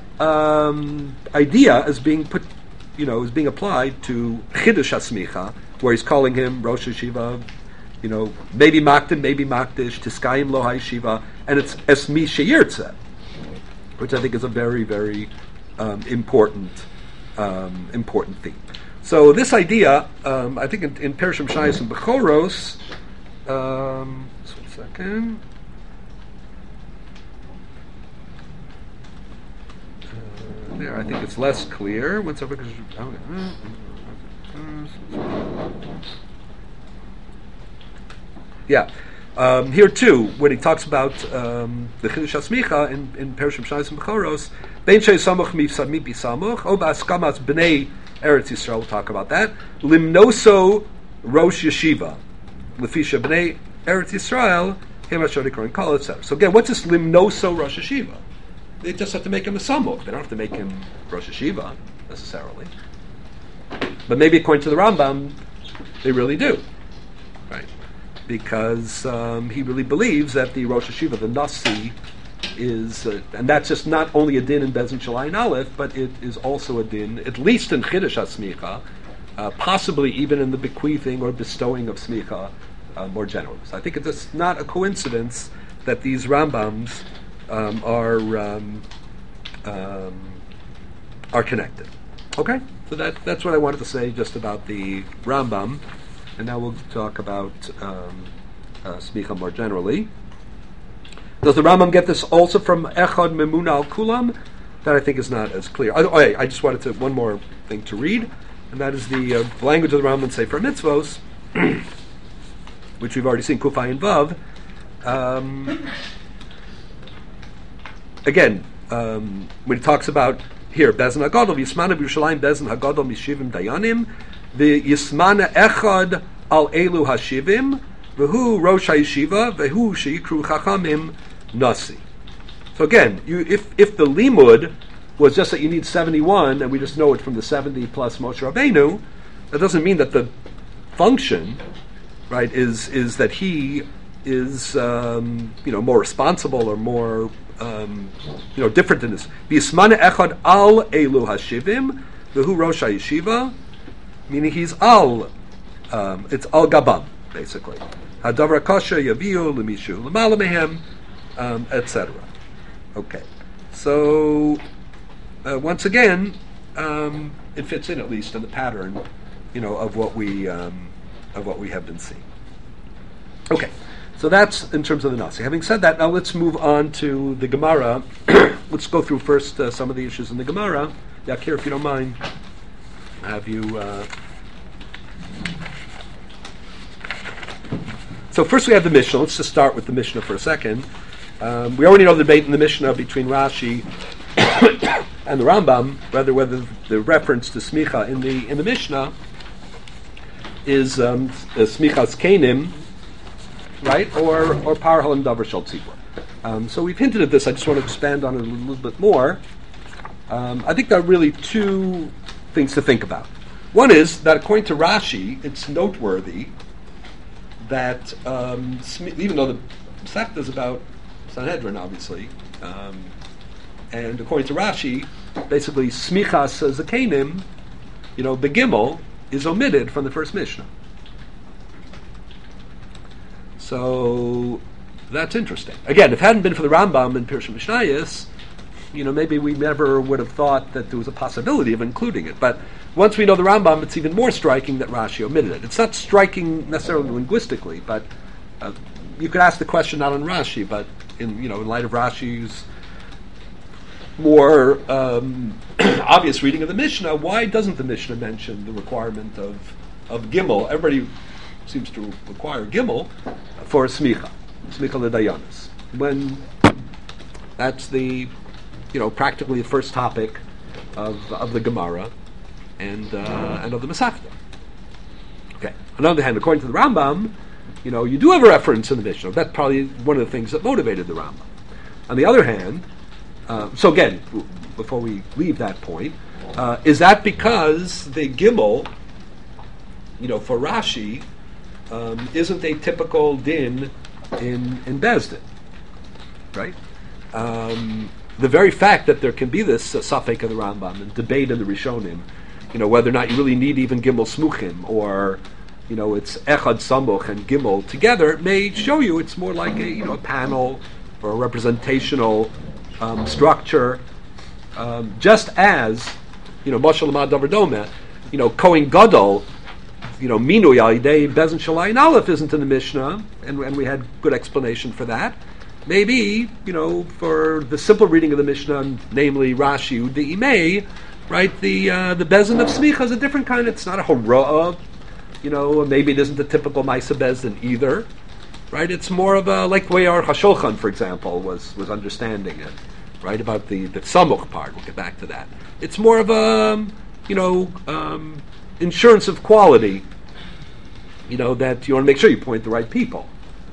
S1: Um, idea is being put, you know, is being applied to Chidush HaSmicha, where he's calling him Rosh Hashiva, you know, maybe Makdim, maybe Makdish, Tiskayim Lo HaYeshiva, and it's Esmi Sheyirtzeh, which I think is a very, very um, important, um, important theme. So this idea, um, I think in, in Perishim Shayos and Bechoros, um, just one second. There, I think it's less clear. What's up? Yeah, um, here too, when he talks about um, the Chidush HaSmicha in in Perishim Shayos and Bechoros, Bein Shei Samuch Mifsad Mipi Samuch, O Ba'askamas B'nei Eretz Yisrael. We'll talk about that. Limnoso Rosh Yeshiva, Lefisha B'nei Eretz Yisrael, Hemashori Korin Kol, et cetera. So again, what's this Limnoso Rosh Yeshiva? They just have to make him a samuch. They don't have to make him Rosh Hashiva, necessarily. But maybe according to the Rambam, they really do. Right? Because um, he really believes that the Rosh Hashiva, the Nasi, is, uh, and that's just not only a din in Bezin Shalayim Aleph, but it is also a din, at least in Chidush HaSmicha, uh, possibly even in the bequeathing or bestowing of Smicha uh, more generally. So I think it's just not a coincidence that these Rambams Um, are um, um, are connected. Okay, so that that's what I wanted to say just about the Rambam, and now we'll talk about um, uh, Smicha more generally. Does the Rambam get this also from Echad Memuna al Kulam? That I think is not as clear. Oh, I, I just wanted to one more thing to read, and that is the uh, language of the Rambam Sefer Mitzvos, which we've already seen Kufay and Vav. Um, Again, um, when he talks about here, Bezin Hagadol, Yismana B'Yerushalayim, Bezin Hagadol Mishivim Dayanim, the Yismana Echad Al Elu Hashivim, V'hu Rosh HaYeshiva, V'hu Sheikru Chachamim Nasi. So again, you, if if the limud was just that you need seventy-one, and we just know it from the seventy plus Moshe Rabbeinu, that doesn't mean that the function, right, is is that he is um, you know more responsible or more Um, you know, different than this. B'Yismana Echad Al Elu Hashivim, V'hu Rosh HaYeshiva, meaning he's Al, um, it's Al Gabam, basically. Hadavar Kasha Yaviu Lemishu L'Mala Mehem, um, et cetera. Okay, so uh, once again, um, it fits in at least in the pattern, you know, of what we um, of what we have been seeing. Okay. So that's in terms of the Nasi. Having said that, now let's move on to the Gemara. Let's go through first uh, some of the issues in the Gemara. Yakir, if you don't mind, have you... Uh... So first we have the Mishnah. Let's just start with the Mishnah for a second. Um, we already know the debate in the Mishnah between Rashi and the Rambam, whether whether the reference to smicha in the in the Mishnah is um, smichas kenim, right, or or parhal and davar shel tzibur. Um, so we've hinted at this. I just want to expand on it a little bit more. Um, I think there are really two things to think about. One is that according to Rashi, it's noteworthy that um, smi- even though the Masechta is about Sanhedrin, obviously, um, and according to Rashi, basically smichas zakenim, you know, the gimel is omitted from the first Mishnah. So that's interesting. Again, if it hadn't been for the Rambam and Pirush Mishnayos, you know, maybe we never would have thought that there was a possibility of including it. But once we know the Rambam, it's even more striking that Rashi omitted it. It's not striking necessarily linguistically, but uh, you could ask the question not on Rashi, but in you know, in light of Rashi's more um, obvious reading of the Mishnah, why doesn't the Mishnah mention the requirement of of gimel? Everybody seems to require gimel for smicha, smicha l'dayanis, when that's the you know practically the first topic of of the Gemara and uh, and of the Masechta. Okay. On the other hand, according to the Rambam, you know you do have a reference in the Mishnah. That's probably one of the things that motivated the Rambam. On the other hand. Uh, so again, w- before we leave that point, uh, is that because the gimel, you know, for Rashi, um, isn't a typical din in in Bezdin, right? Um, the very fact that there can be this uh, safek of the Rambam and debate in the Rishonim, you know, whether or not you really need even gimel smuchim or, you know, it's echad samuch and gimel together may show you it's more like a you know a panel or a representational. Um, structure, um, just as you know, Moshe Lamad Davar Doma, you know, Kohen Gadol, you know, Minui Yidei Bezin Shalayin Aleph isn't in the Mishnah, and, and we had good explanation for that. Maybe you know, for the simple reading of the Mishnah, namely Rashi the Imei, right? The uh, the Bezin of Smicha is a different kind. It's not a Hora'ah, you know. Maybe it isn't the typical Maisa Bezin either. Right, it's more of a like the way our Hashulchan, for example, was was understanding it. Right, about the the samuch part. We'll get back to that. It's more of a you know um, insurance of quality. You know that you want to make sure you point the right people.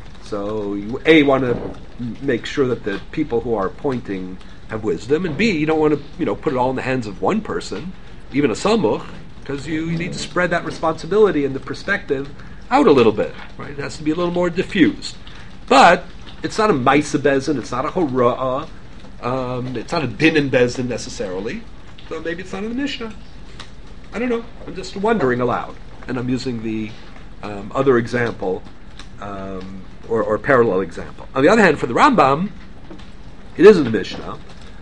S1: So you a want to make sure that the people who are pointing have wisdom, and b you don't want to you know put it all in the hands of one person, even a samuch, because you, you need to spread that responsibility and the perspective out a little bit, right? It has to be a little more diffused. But it's not a Maisa Bezin, it's not a Hora'ah, um, it's not a Din in Bezin necessarily, so maybe it's not in the Mishnah. I don't know. I'm just wondering aloud. And I'm using the um, other example, um, or, or parallel example. On the other hand, for the Rambam, it is in the Mishnah,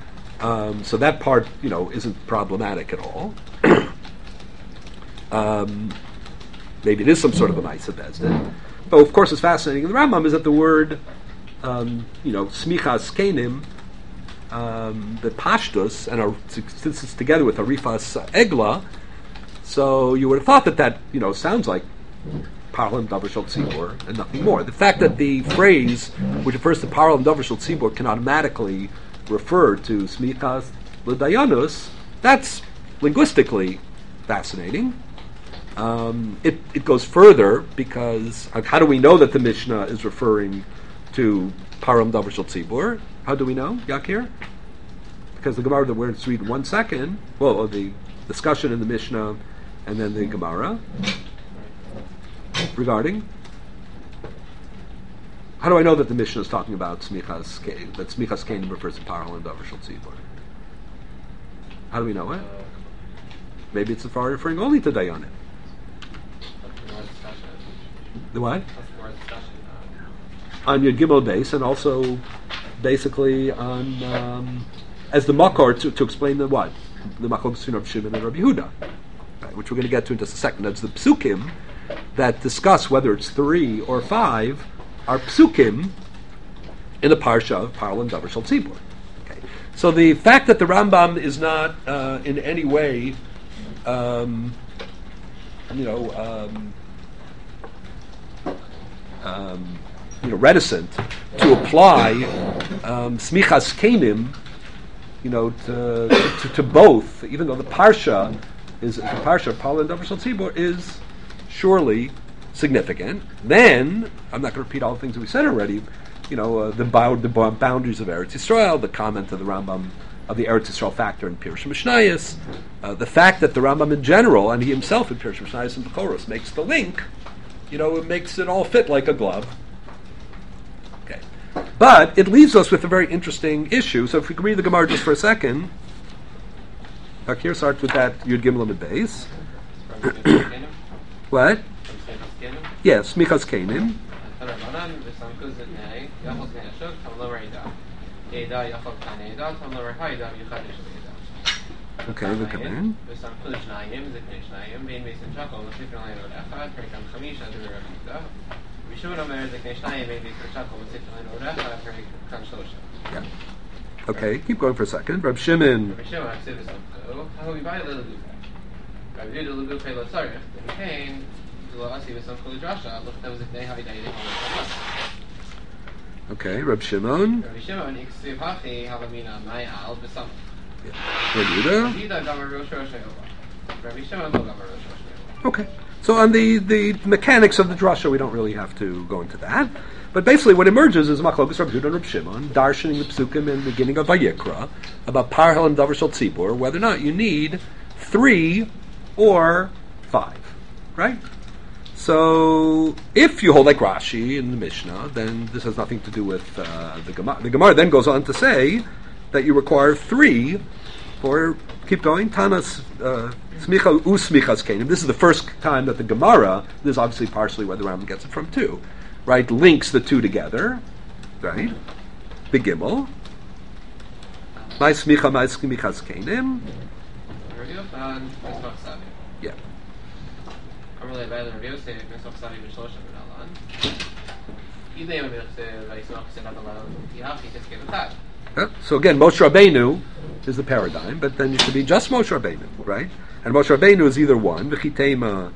S1: um, so that part, you know, isn't problematic at all. um... Maybe it is some sort of a Maisa Bezdin. But of course, what's fascinating in the Rambam is that the word, um, you know, smichas kenim, um, the pashtus, and our, since it's together with arifas egla, so you would have thought that that, you know, sounds like parhal davar shel tzibur and nothing more. The fact that the phrase, which refers to parhal davar shel tzibur, can automatically refer to smichas l'dayanus, that's linguistically fascinating. Um, it, it goes further because uh, how do we know that the Mishnah is referring to Param Davar Shel Tzibur? How do we know, Yakir? Because the Gemara that we're going to read in one second, well, the discussion in the Mishnah and then the Gemara regarding. How do I know that the Mishnah is talking about Smichas Kein, that Smichas Kein refers to Param Davar Shel Tzibur? How do we know it? Maybe it's referring only to Dayanim. The what? On your Gimel base, and also basically on um, as the makor to, to explain the what the makor between Rabbi Shimon and Rabbi Yehuda, right, which we're going to get to in just a second. That's the psukim that discuss whether it's three or five are psukim in the parsha of Parhal and Davar Shel Tzibur. Okay, so the fact that the Rambam is not uh, in any way, um, you know. Um, Um, you know, reticent to apply um, smichas kenim, you know, to, to, to both, even though the parsha is the parsha Parla and Davar Shel Tzibur is surely significant. Then I'm not going to repeat all the things that we said already. You know, uh, the, bound, the boundaries of Eretz Yisrael, the comment of the Rambam of the Eretz Yisrael factor in Pirush Mishnayos, uh, the fact that the Rambam in general and he himself in Pirush Mishnayos and Bechoros makes the link. You know, it makes it all fit like a glove. Okay, but it leaves us with a very interesting issue. So if we can read the Gemara just for a second. Here starts with that Yud Gimel Amud Beis. What? Yes, Smichas Kenim. Okay, look at that. Yeah. Okay, keep going for a second. Reb Shimon. Okay, Reb Shimon. Reb Yehuda. Okay, so on the, the mechanics of the drasha, we don't really have to go into that. But basically, what emerges is Machlokas Reb Yehuda and Reb Shimon, darshaning the psukim in the beginning of Vayikra about Parhel and Davar Shel Tzibur, whether or not you need three or five, right? So, if you hold like Rashi in the Mishnah, then this has nothing to do with uh, the Gemara. The Gemara then goes on to say that you require three for, keep going, Tanas uh, Smicha Usmichas Kenim. This is the first time that the Gemara, this is obviously partially where the Rambam gets it from too, right, links the two together, right? The Gimel. My Smicha, my Smichas Kenim. Yeah. Yeah. So again, Moshe Rabbeinu is the paradigm, but then you should be just Moshe Rabbeinu, right? And Moshe Rabbeinu is either one, v'chitema.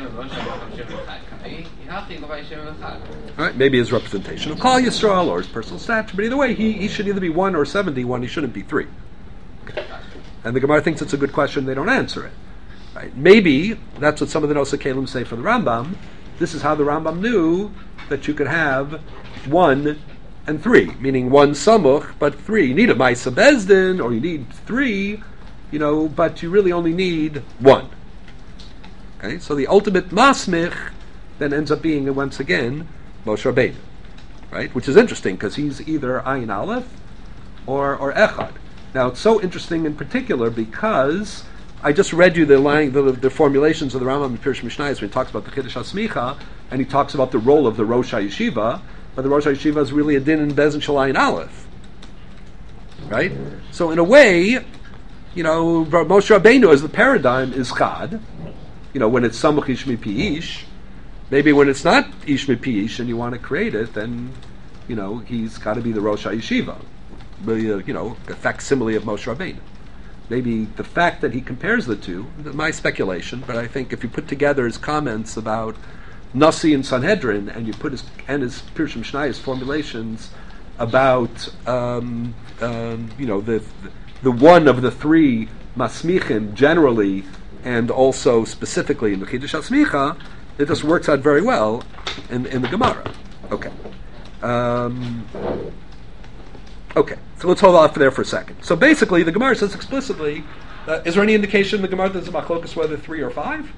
S1: Right, maybe his representation of Klal Yisrael or his personal stature, but either way, he, he should either be one or seventy-one. He shouldn't be three. Okay. And the Gemara thinks it's a good question. They don't answer it. Right? Maybe that's what some of the Nosei Kelim say for the Rambam. This is how the Rambam knew that you could have one and three, meaning one samuch, but three. You need a Maisa Bezdin, or you need three, you know, but you really only need one. Okay, so the ultimate masmich then ends up being, once again, Moshe Rabbeinu, right? Which is interesting, because he's either Ayin Aleph or, or Echad. Now, it's so interesting in particular because I just read you the line, the, the formulations of the Rambam in Pirush Mishnayos when he talks about the Chiddush HaSmicha, and he talks about the role of the Rosh HaYeshiva, but the Rosh HaYeshiva is really a din in Bezdin Shel Ayin Aleph, right? So in a way, you know, Moshe Rabbeinu as the paradigm is Chad, you know, when it's Samuch Ish Mipi Ish. Maybe when it's not Ish Mipi Ish and you want to create it, then, you know, he's got to be the Rosh HaYeshiva, you know, a facsimile of Moshe Rabbeinu. Maybe the fact that he compares the two, my speculation, but I think if you put together his comments about Nasi and Sanhedrin, and you put his and his Pirush Mishnayos formulations about um, um, you know the, the the one of the three masmichim generally, and also specifically in the Chiddush HaSmicha, it just works out very well in in the Gemara. Okay. Um, Okay, so let's hold off there for a second. So basically, the Gemara says explicitly, uh, is there any indication in the Gemara that there's a machlokas whether three or five?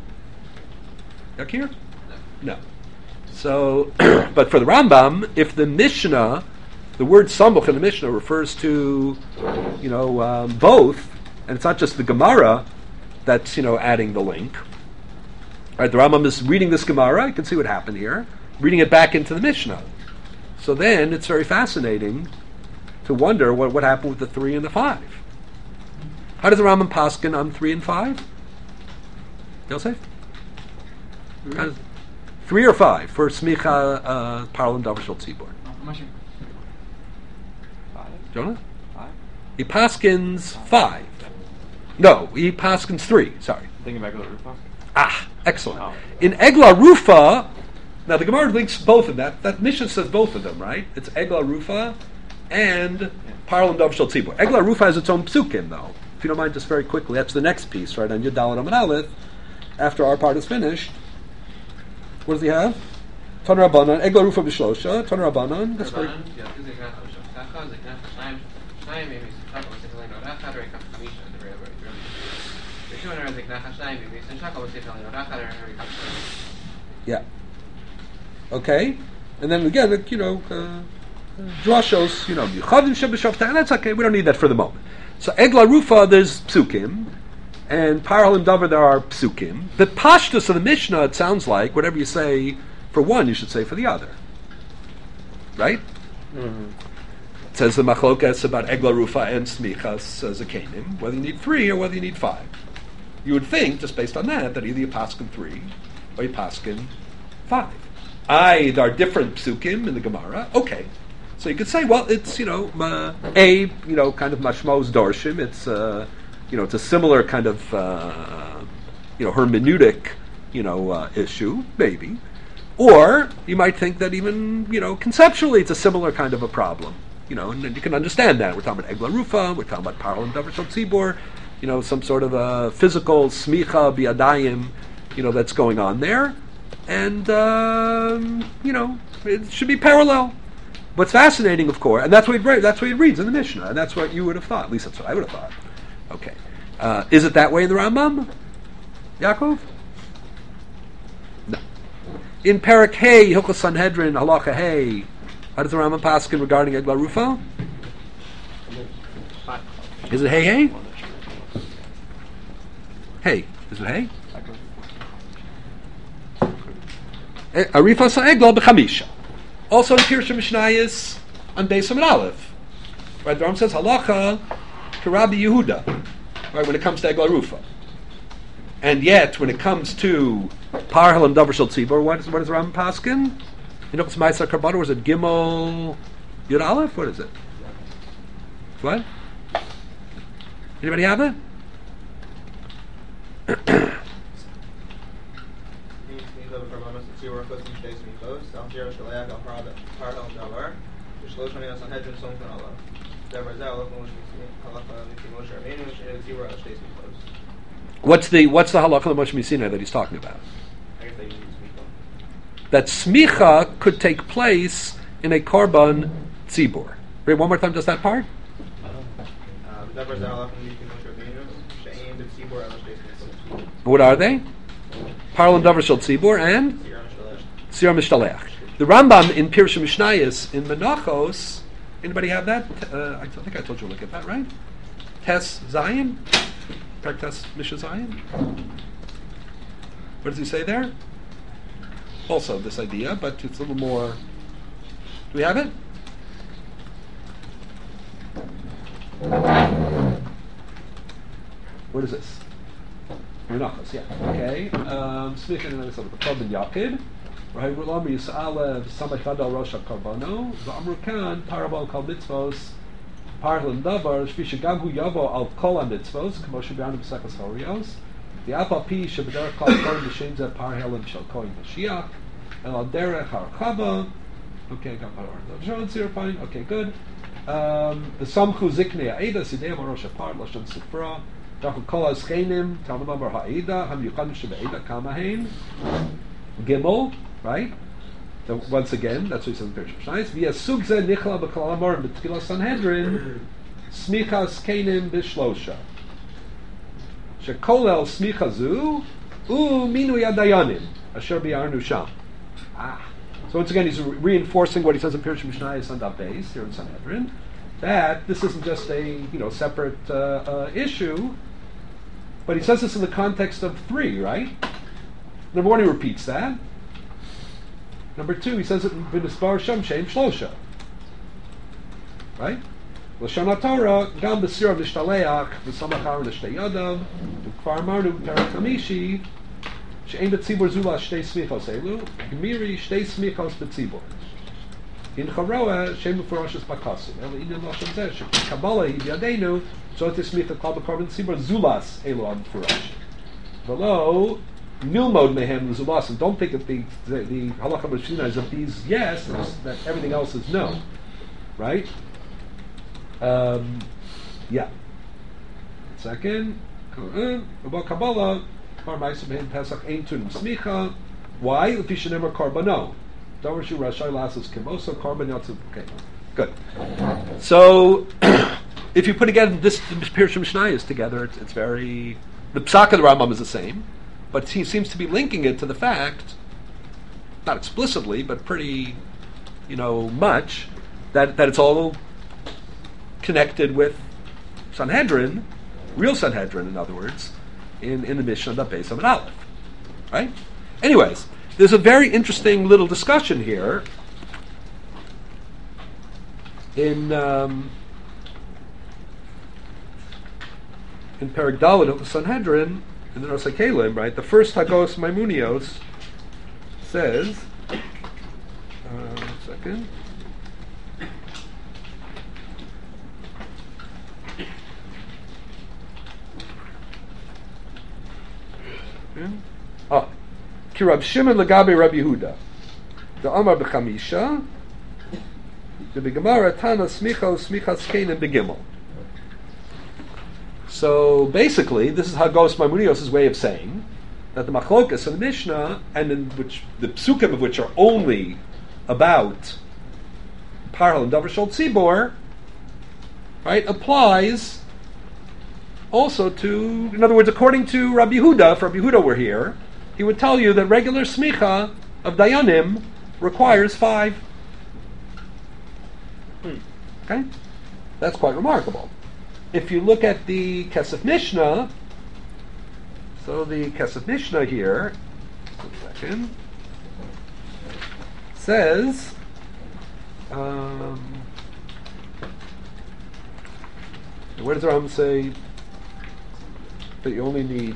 S1: Yakir? No. No. So, but for the Rambam, if the Mishnah, the word samuch in the Mishnah refers to, you know, um, both, and it's not just the Gemara that's, you know, adding the link. Right, the Rambam is reading this Gemara, you can see what happened here, reading it back into the Mishnah. So then, it's very fascinating to wonder what, what happened with the three and the five. How does the Rambam paskin on three and five? Yosef? Mm-hmm. Three or five for Smicha, uh, Parhel and Davar Shel Tzibur?
S2: Five.
S1: Jonah?
S2: Five.
S1: He paskins five. No, he paskins three, sorry.
S2: Thinking back of the Rufa.
S1: Ah, excellent.
S2: Oh.
S1: In Egla Rufa, now the Gemara links both of that. That Mishnah says both of them, right? It's Egla Rufa and Parlam Davar Shel Tzibur. Egla Rufa has its own psukim, though. If you don't mind, just very quickly, that's the next piece, right? On Yud Dalet Amud Aleph, after our part is finished, what does he have? Ton Rabbanan, Egla Rufa B'Shlosha, Ton Rabbanan. That's very. Yeah. Okay. And then again, you know, uh, drashos, you know, Yuchadim Shebeshofta, and that's okay. We don't need that for the moment. So Egla Rufa, there's psukim, and Paralim Davar, there are psukim. The pashtus of the Mishnah, it sounds like, whatever you say for one, you should say for the other. Right? Mm-hmm. It says the machlokas about Egla Rufa and Smichas as a Kenim, whether you need three or whether you need five. You would think, just based on that, that either you paskin three or you paskin five. I, there are different psukim in the Gemara. Okay. So you could say, well, it's, you know, uh, a, you know, kind of mashmos dorshim. It's, uh, you know, it's a similar kind of, uh, you know, hermeneutic, you know, uh, issue, maybe. Or you might think that even, you know, conceptually it's a similar kind of a problem. You know, and you can understand that. We're talking about Egla Rufa, we're talking about Paralim Davar Shel Tzibur, you know, some sort of a physical smicha biadayim, you know, that's going on there. And, um, you know, it should be parallel. What's fascinating, of course, and that's what it re- that's what it reads in the Mishnah, and that's what you would have thought. At least that's what I would have thought. Okay, uh, is it that way in the Rambam, Yaakov? No. In Parak Hey, Hilchos Sanhedrin, Halacha Hey, how does the Rambam paskin regarding Egla Rufa? Is it Hey Hey? Hey, is it Hey? Arifa Sa'egla b'chamisha. Also in Pirush Mishnayos on Beis Amud Aleph, right? The Rambam says halacha to Rabbi Yehuda, right? When it comes to Egla Rufa, and yet when it comes to Parhalam Davar Shel Tzibur, what is what is the Rambam paskin? You know, it's Ma'aser Karbanos. Was it Gimel Yud Aleph? What is it? What? Anybody have it? What's the what's the halacha of Moshe Messina that he's talking about? That smicha could take place in a korban tzibur. Read one more time, just that part. What are they? Parlam Davar Shel Tzibur and Sira Mishtaleach. The Rambam in Pirush Mishnayos in Menachos. Anybody have that? Uh, I think I told you to look at that, right? Tes Zayin, Tes Mishnah Zayin. What does he say there? Also this idea, but it's a little more. Do we have it? What is this? Menachos, yeah. Okay. Smicha and then the Korban Yakid. Right, Rolam Yis'ala Samachad al Rosh HaKarbano V'amru Kan Parabal Kal Mitzvos Parhalim Davar Shvi Shegagu Yavo Al Kol HaMitzvos K'mo Shebianu B'Sechas Horios The Apal Pi Shebederech Kal Kohen B'Shem Zeh Parhalim Shel Kohen Mashiach El Al Derech Harchava. Okay, got my order. John zero point. Okay, good. Um, the Samchu Ziknei Ha'eda Sidei Marosh Apart Lashon Sifra Dachul Kol HaZchenim Talmud Amar Ha'eda Ham Yuchadim Shebe'eda Kamahein Gimel. Right? So once again, that's what he says in Pirush Mishnayos. Via sugze nichla b'kol amor b'tchila Sanhedrin smichas kenim b'shlosha shekolel smicha zu u minui adayanim asher bi'arnu sham. Ah. So once again, he's re- reinforcing what he says in Pirush Mishnayos on Daf Beis here in Sanhedrin, that this isn't just a you know separate uh, uh, issue, but he says this in the context of three. Right? Number one, he repeats that. Number two, he says it in B'nisbar Shem Shem Shlosha. Right? L'shon HaTorah, Gam B'sira Mishtaleach, V'samachar L'shtei Yadav, V'kvar Marnu Perek Hamishi, She'en B'tzibur Zula Shtei Smichos Elu, Gmiri Shtei Smichos B'tzibur. In Charoa, Shem B'furoshes B'kasim. Eli Inu L'shem Zeh, She'kabala Hi B'yadeinu, Zot Yismicha Kal B'korban Tzibur Zulas Elu Am B'furoshes. V'lo, Nilmod mehem l'zulas, and don't think that the the, the halacha b'shina is of these yes, and that everything else is no, right? Um, yeah. Second. About Kabbalah, Kar Ma'aseh Bein Pesach Ein Tun Smicha. Why? If you should never Karbano. Darshu Rashai Lasses Kimoso Karban Yatzav. Okay, good. So, if you put again this Pirush Mishnayos together, it's, it's very. The Psak of the Rambam is the same, but he seems to be linking it to the fact, not explicitly, but pretty, you know, much, that, that it's all connected with Sanhedrin, real Sanhedrin, in other words, in, in the Mishnah, the base of an Aleph. Right? Anyways, there's a very interesting little discussion here in um, in Perek Dalet of the Sanhedrin, in the Nosei Kelim, right? The first Hagos Maimunios says, uh, one second. Ah, Ki Rab Shimon Lagabe Rab Yehuda, the Amar B'Chamisha, the B'Gemara Tana Smicha Smichas Kenim B'Gimel. So basically, this is Hagos Maimonios' way of saying that the Machlokas in the Mishnah, and in which the psukim of which are only about Parhal and Davar Shol Tzibor, right, applies also to, in other words, according to Rabbi Yehuda, if Rabbi Yehuda were here, he would tell you that regular smicha of dayanim requires five. Hmm. Okay? That's quite remarkable. If you look at the Kesef Mishnah, so the Kesef Mishnah here, one second, says, um, where does the Rambam say that you only need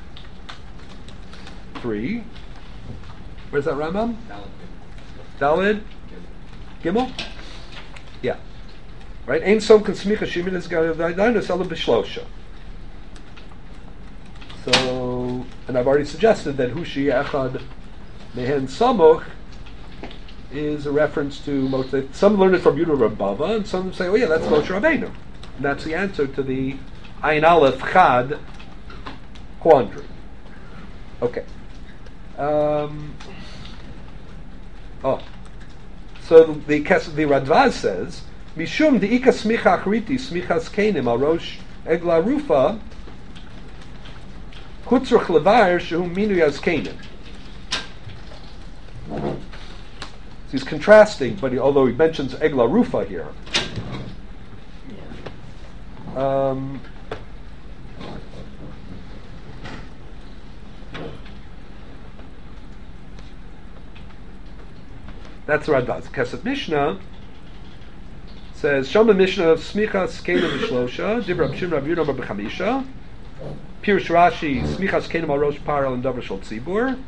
S1: three? Where's that Rambam? Daled? Gimel? Yeah. Right? Ein som kan smicha shimin is gadainus ela b'shlosha. So, and I've already suggested that Hushi Echad Mehen Samuch is a reference to Moshe. Some learn it from Yudah Rabava, and some say, oh yeah, that's Moshe Rabbeinu. And that's the answer to the Ayin Aleph Chad quandary. Okay. Um, oh. So the, the Radvaz says, Mishum de'ika smicha achriti smichas kenim al rosh egla rufa chutzrach levar shehu minui as kenim. So he's contrasting, but he, although he mentions egla rufa here. Um, that's Radvaz. Kesef Mishnah says, Shama Mishnah of Smichas Kenim B'Shlosha, Divrei Rab Shimon Rab Yehuda B'Chamisha, Pirush Rashi, Smichas Kenim Al Rosh Parhal and Davar Shol Tzibur.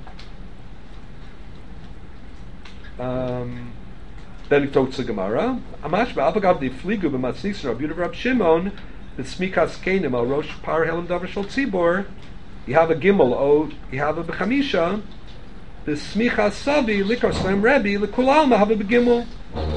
S1: Um, then he talks to Gemara. Amash ba'alpagav difligu b'matznis Rab Yehuda Rab Shimon, the Smichas Kenim Al Rosh Parhal and Davar Shol Tzibur. You have a Gimel, oh, you have a B'Chamisha. The Smichas Savi Likar Slam Rebbe L'Kulalma have a B'Gimel.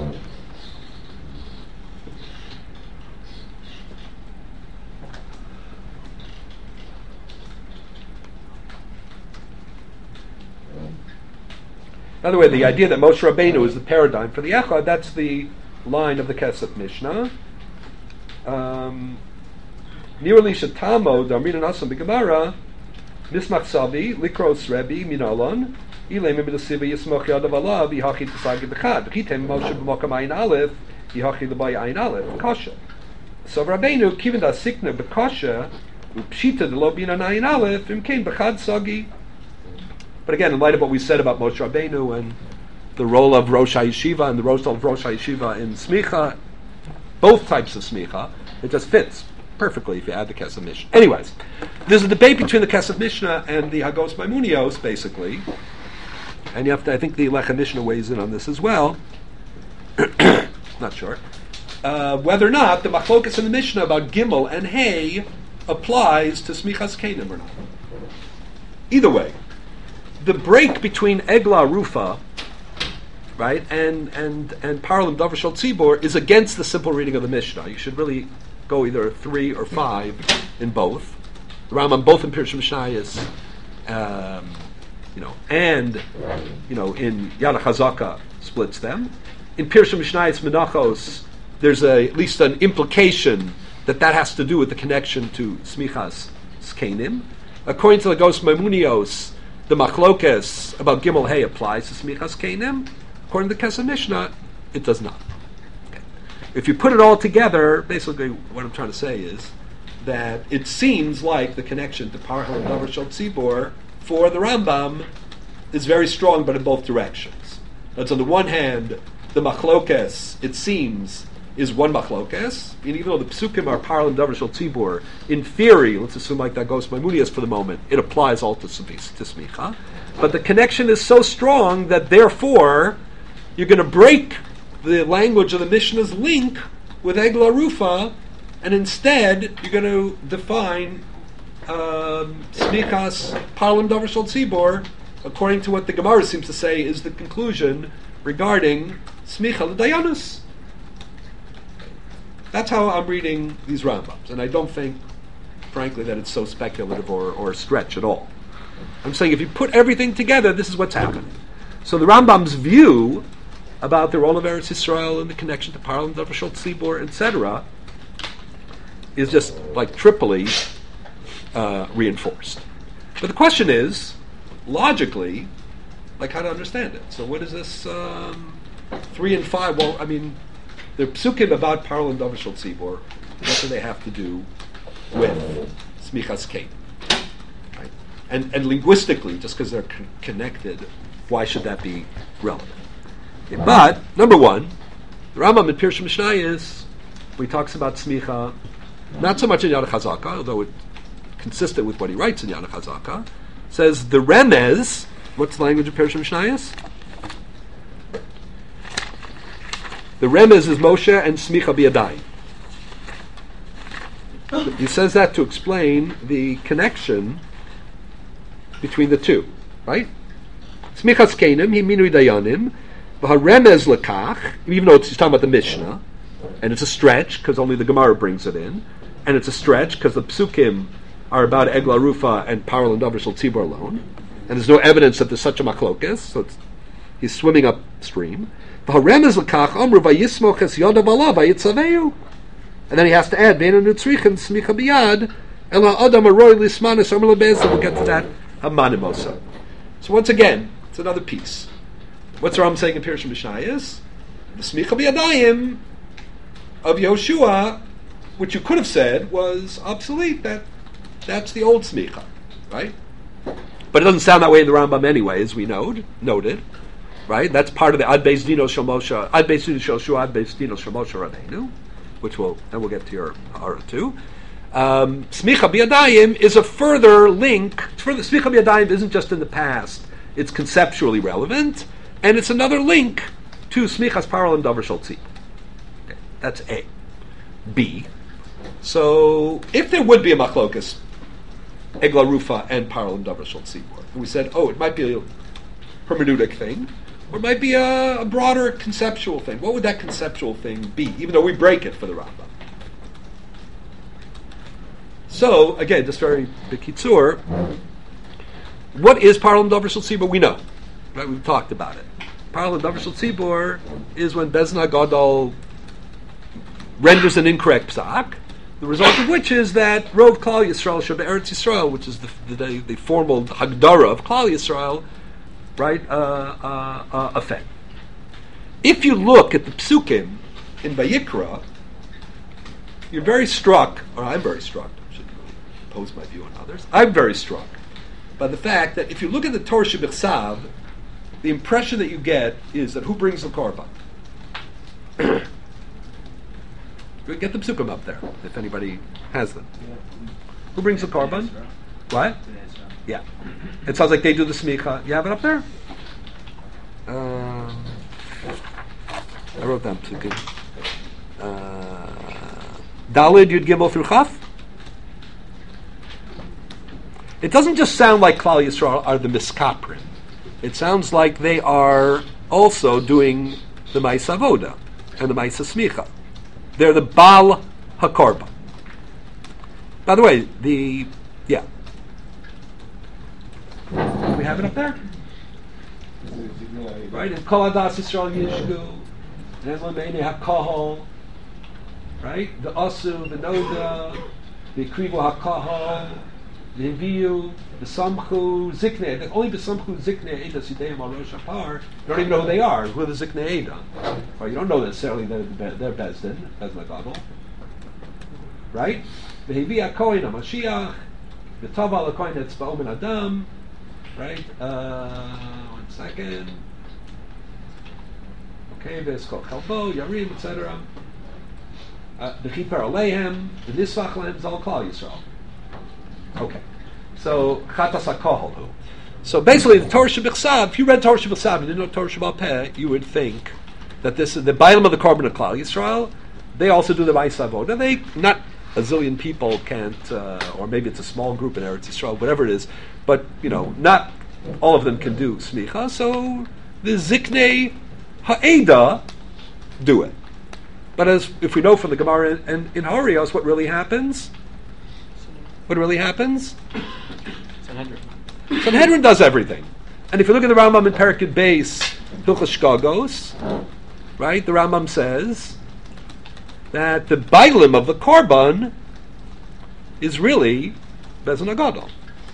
S1: By the way, the idea that Moshe Rabbeinu is the paradigm for the Echad, that's the line of the Kesef Mishnah. Nirli Shatamo, Darmina Nasam B'Gemara, Mismach Savi, Likros Rebbe, Minalon, Ilem B'Dasiva Yismoch Yadav Alav, Yihachi T'Sagi B'Chad, V'chitem Moshe B'Mokam Ayin Aleph, Yihachi L'Bay Ayin Aleph, B'Kosha. So Rabbeinu, Kivin Da Sikna B'Kosha, U'Pshita D'Lo Binan Ayin Aleph, Imkein B'Chad Sagi. But again, in light of what we said about Moshe Rabbeinu and the role of Rosh HaYeshiva and the role of Rosh HaYeshiva in Smicha, both types of Smicha, it just fits perfectly if you add the Kesef Mishnah. Anyways, there's a debate between the Kesef Mishnah and the Hagos Maimunios, basically. And you have to, I think the Lechem Mishnah weighs in on this as well. Not sure. Uh, whether or not the Machlokas in the Mishnah about Gimel and Hay applies to Smichas Kenim or not. Either way, the break between Egla Rufa right? And and and Paralel Davar Shel Tzibor is against the simple reading of the Mishnah. You should really go either three or five in both. The Rambam both in Pirush Mishnayos, um, you know, and you know in Yad HaChazaka splits them. In Pirush Mishnayos Menachos, there's a, at least an implication that that has to do with the connection to Smichas Skenim. According to the Gos Maimunios, the Machlokes about Gimel Hey applies to Smichas Skenim. According to the Kesef Mishnah, it does not. Okay. If you put it all together, basically what I'm trying to say is that it seems like the connection to Paralel Davar Shel Tzibor for the Rambam is very strong, but in both directions. That's on the one hand, the Machlokes, it seems, is one Machlokes, and even though the Psukim are Paralel Davar Shel Tzibor, in theory, let's assume like that goes Maimonides for the moment, it applies all to, to Smicha, but the connection is so strong that therefore you're going to break the language of the Mishnah's link with Egla Rufa, and instead you're going to define um, Smichas Paralel Davar Shel Tzibor according to what the Gemara seems to say is the conclusion regarding Smicha L'Dayanus. That's how I'm reading these Rambams, and I don't think, frankly, that it's so speculative or, or a stretch at all. I'm saying if you put everything together, this is what's happened. So the Rambam's view about the role of Eretz Yisrael and the connection to Paralel Davar Shel Tzibor, et cetera, is just like triply uh, reinforced. But the question is, logically, like how to understand it. So what is this um, three and five? Well, I mean, the psukim about Paralel Davar Shel Tzibor, what do they have to do with Smichas Kein? Right? And and linguistically, just because they're con- connected, why should that be relevant? Okay, but number one, the Rambam in Pirush Mishnayos, where he talks about Smicha, not so much in Yad HaChazaka, although it's consistent with what he writes in Yad HaChazaka, says the Remez. What's the language of Pirush Mishnayos? The Remez is Moshe and Smicha B'Yadayim. He says that to explain the connection between the two, right? Smichas Kenim, he minui dayanim, v'haremez lekach, even though it's, he's talking about the Mishnah, and it's a stretch, because only the Gemara brings it in, and it's a stretch, because the Psukim are about Egla Rufa and Paralel Davar Shel Tzibor alone, and there's no evidence that there's such a machlokes, so it's, he's swimming upstream. V'haremez lekach, amru v'yismoch es yodav alav v'yitzaveu. And then he has to add, Beinu Nutzrichen Smicha Biyad, Ela Adam Aroi Lismanis Omer Lebez, and we'll get to that, Hamanimosa. So once again, it's another piece. What's the Ram saying in Pirush Mishnayos? The Smicha Biyadayim of Yoshua, which you could have said was obsolete, that that's the old Smicha, right? But it doesn't sound that way in the Rambam anyway, as we noted, noted right? That's part of the Ad Beis Dino Shel Moshe, Ad Beis Dino Shel Shua, Ad Beis Dino Shel Moshe Rabbeinu, which we'll, and we'll get to your Hara too. Um, Smicha B'Yadayim is a further link. Further, Smicha B'Yadayim isn't just in the past; it's conceptually relevant, and it's another link to Smichas Paralel Davar Shel Tzibor. Okay, that's A. B. So, if there would be a machlokas, Egla Rufa and Paralel Davar Shel Tzibor, and we said, oh, it might be a hermeneutic thing, or it might be a, a broader conceptual thing. What would that conceptual thing be, even though we break it for the Rambam? So, again, just very b'kitzur, what is Paralel Davar Shel Tzibor? We know. Right? We've talked about it. Paralel Davar Shel Tzibor is when Beis Din HaGadol renders an incorrect psak, the result of which is that Rov Klal Yisrael Sheba Eretz Yisrael, which is the, the, the formal Hagdara of Klal Yisrael, right, uh, uh, uh, offend. If you look at the psukim in Vayikra, you're very struck, or I'm very struck, I shouldn't really impose my view on others, I'm very struck by the fact that if you look at the Torah Shebechsav, the impression that you get is that who brings the korban? Get the psukim up there, if anybody has them. Who brings the korban? What? Yeah. It sounds like they do the smicha. You have it up there? Uh, I wrote down psukim. Dalid Yud Gimel through Chaf. It doesn't just sound like Klal Yisrael are the miskaprim. It sounds like they are also doing the Ma'isa Avoda and the Ma'isa Smicha. They're the Baal HaKorban. By the way, the, yeah. Do we have it up there? Right? And Kol Adas Yisrael Yishgu, and Lameini HaKahal, right? The Asu, the Noda, the Krivu HaKahal, the Hiviyu, the Samchu, Zikne. Only the Samchu, Zikne, Eda, Sideim, Al Rosh Hapar. You don't even know who they are. Who are the Zikne Eda? Or you don't know necessarily they're, they're Bezdin, Bezdin Gadol. Right? The Hivi HaKohen HaMashiach, the Tava HaKohen Etzba'om and Adam. Right? Uh, one second. Okay, there's called Chalbo, Yarim, et cetera. Uh, the Chiper Alehem, the Nisvach Lehem, Zal Klal Yisrael. Okay. So, Chatas HaKohol. So basically, the Torah Shebichsav, if you read Torah Shebichsav and you didn't know Torah Shebal Peh, you would think that this is the Bailam of the Korban of Klal Yisrael. They also do the Ma'isa Avoda. They, not a zillion people can't, uh, or maybe it's a small group in Eretz Yisrael, whatever it is, but, you know, not all of them can do Smicha, so the Ziknei Ha'eda do it. But as if we know from the Gemara in, in, in Horios, what really happens? What really happens?
S2: Sanhedrin.
S1: Sanhedrin does everything. And if you look at the Rambam in Perikid Beis, Hilchos Shkagos, right, the Rambam says that the Bailim of the Korban is really Bezin HaGadol.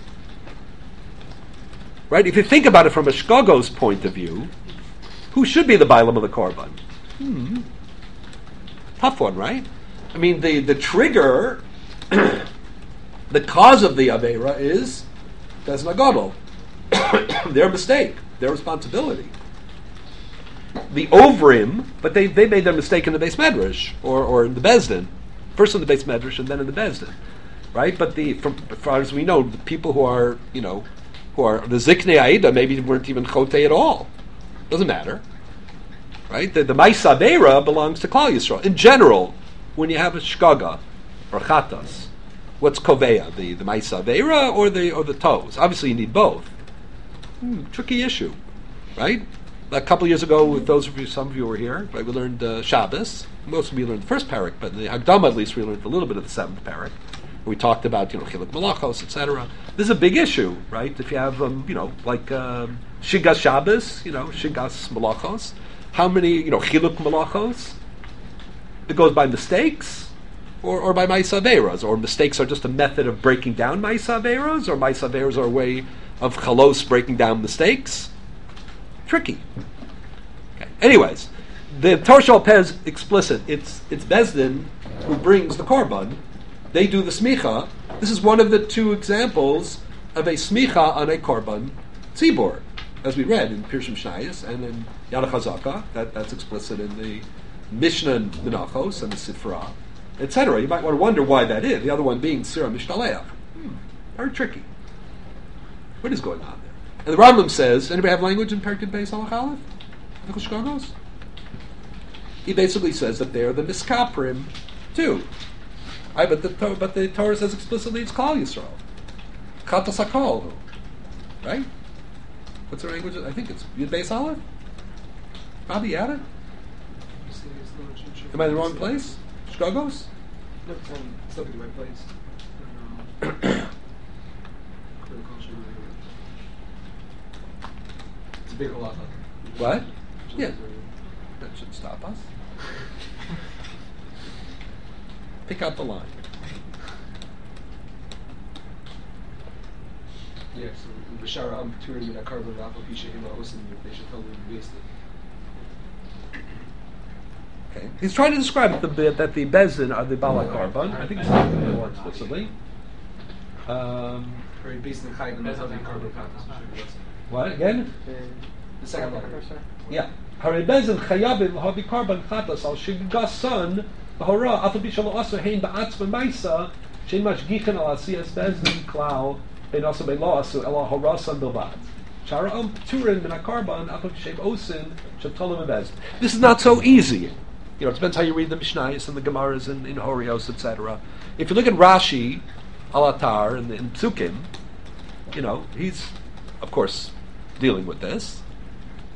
S1: Right? If you think about it from a Shkagos point of view, who should be the Bailim of the Korban? Hmm. Tough one, right? I mean, the, the trigger, the cause of the Aveira is Bezin HaGadol. Their mistake, their responsibility. The Ovrim, but they, they made their mistake in the Beis Medrash, or, or in the Bezdin. First in the Beis Medrash and then in the Bezdin. Right? But the, from, as far as we know, the people who are, you know, who are the Ziknei Aida maybe weren't even Chotei at all. Doesn't matter. Right? The, the Ma'isa Aveira belongs to Klal Yisrael. In general, when you have a Shkaga or Chatas, what's Koveya? The, the Ma'isa Aveira or the, or the Toes? Obviously you need both. Hmm, tricky issue. Right? A couple of years ago, with those of you, some of you were here, right, we learned uh, Shabbos. Most of you learned the first parak, but in the Hagdama at least we learned a little bit of the seventh parak. We talked about, you know, Chiluk Malachos, et cetera. This is a big issue, right? If you have, um, you know, like um, Shigas Shabbos, you know, Shigas Malachos. How many, you know, Chiluk Malachos? It goes by mistakes or, or by Ma'isa Aveiros, or mistakes are just a method of breaking down Ma'isa Aveiros, or Ma'isa Aveiros are a way of Chalos breaking down mistakes. Tricky. Okay. Anyways, the Torah Shebal Peh is explicit. It's it's Bezdin who brings the korban. They do the smicha. This is one of the two examples of a smicha on a korban tzibur, as we read in Pirshim Shnayos and in Yad HaChazaka. That that's explicit in the Mishnah and Menachos and the Sifra, et cetera. You might want to wonder why that is. The other one being Sira Mishtaleach. Hmm. Very tricky. What is going on there? And the Rambam says, anybody have language in Perkid Beis Halach Aleph? Shkagos? He basically says that they're the miskaprim too. Right, but the but the Torah says explicitly it's Klal Yisrael. Chatas HaKol. Right? What's the language? I think it's Yud Beis Aleph? Bobby, you had it? Am I in the wrong place? Shkagos?
S3: No, it's um, it's not in my place. Um, It's a big halacha.
S1: What? Yeah. That should stop us. Pick out the line.
S3: Yeah, so Bashara am Turim in a carbon Rafa Pisha Hima Osim, they should tell me to waste it.
S1: Okay. He's trying to describe the, that the Bezin are the Bala Korban. I think it's not the one explicitly. Um,
S3: Very based in Chayim, that's how they carbon Rafa.
S1: what again?
S3: The second line.
S1: Yeah. Hare Bezin Chayabim Havi Korban Chatas al Shigasan Bahora Afal Bishalo Asa Hein Ba'atzma Maisa Shein Mashgichin al Asiyas Bezin Klau Ben Asa Beilo Asu Ela Horasan Bilvad. Shara Am Turin Min HaKarban Afal B'Shem Osin Shatolim Bezin. This is not so easy. You know, it depends how you read the Mishnayos and the Gemaras in, in Horios, et cetera. If you look at Rashi, Al-Atar, and in Psukim, you know, he's, of course, dealing with this.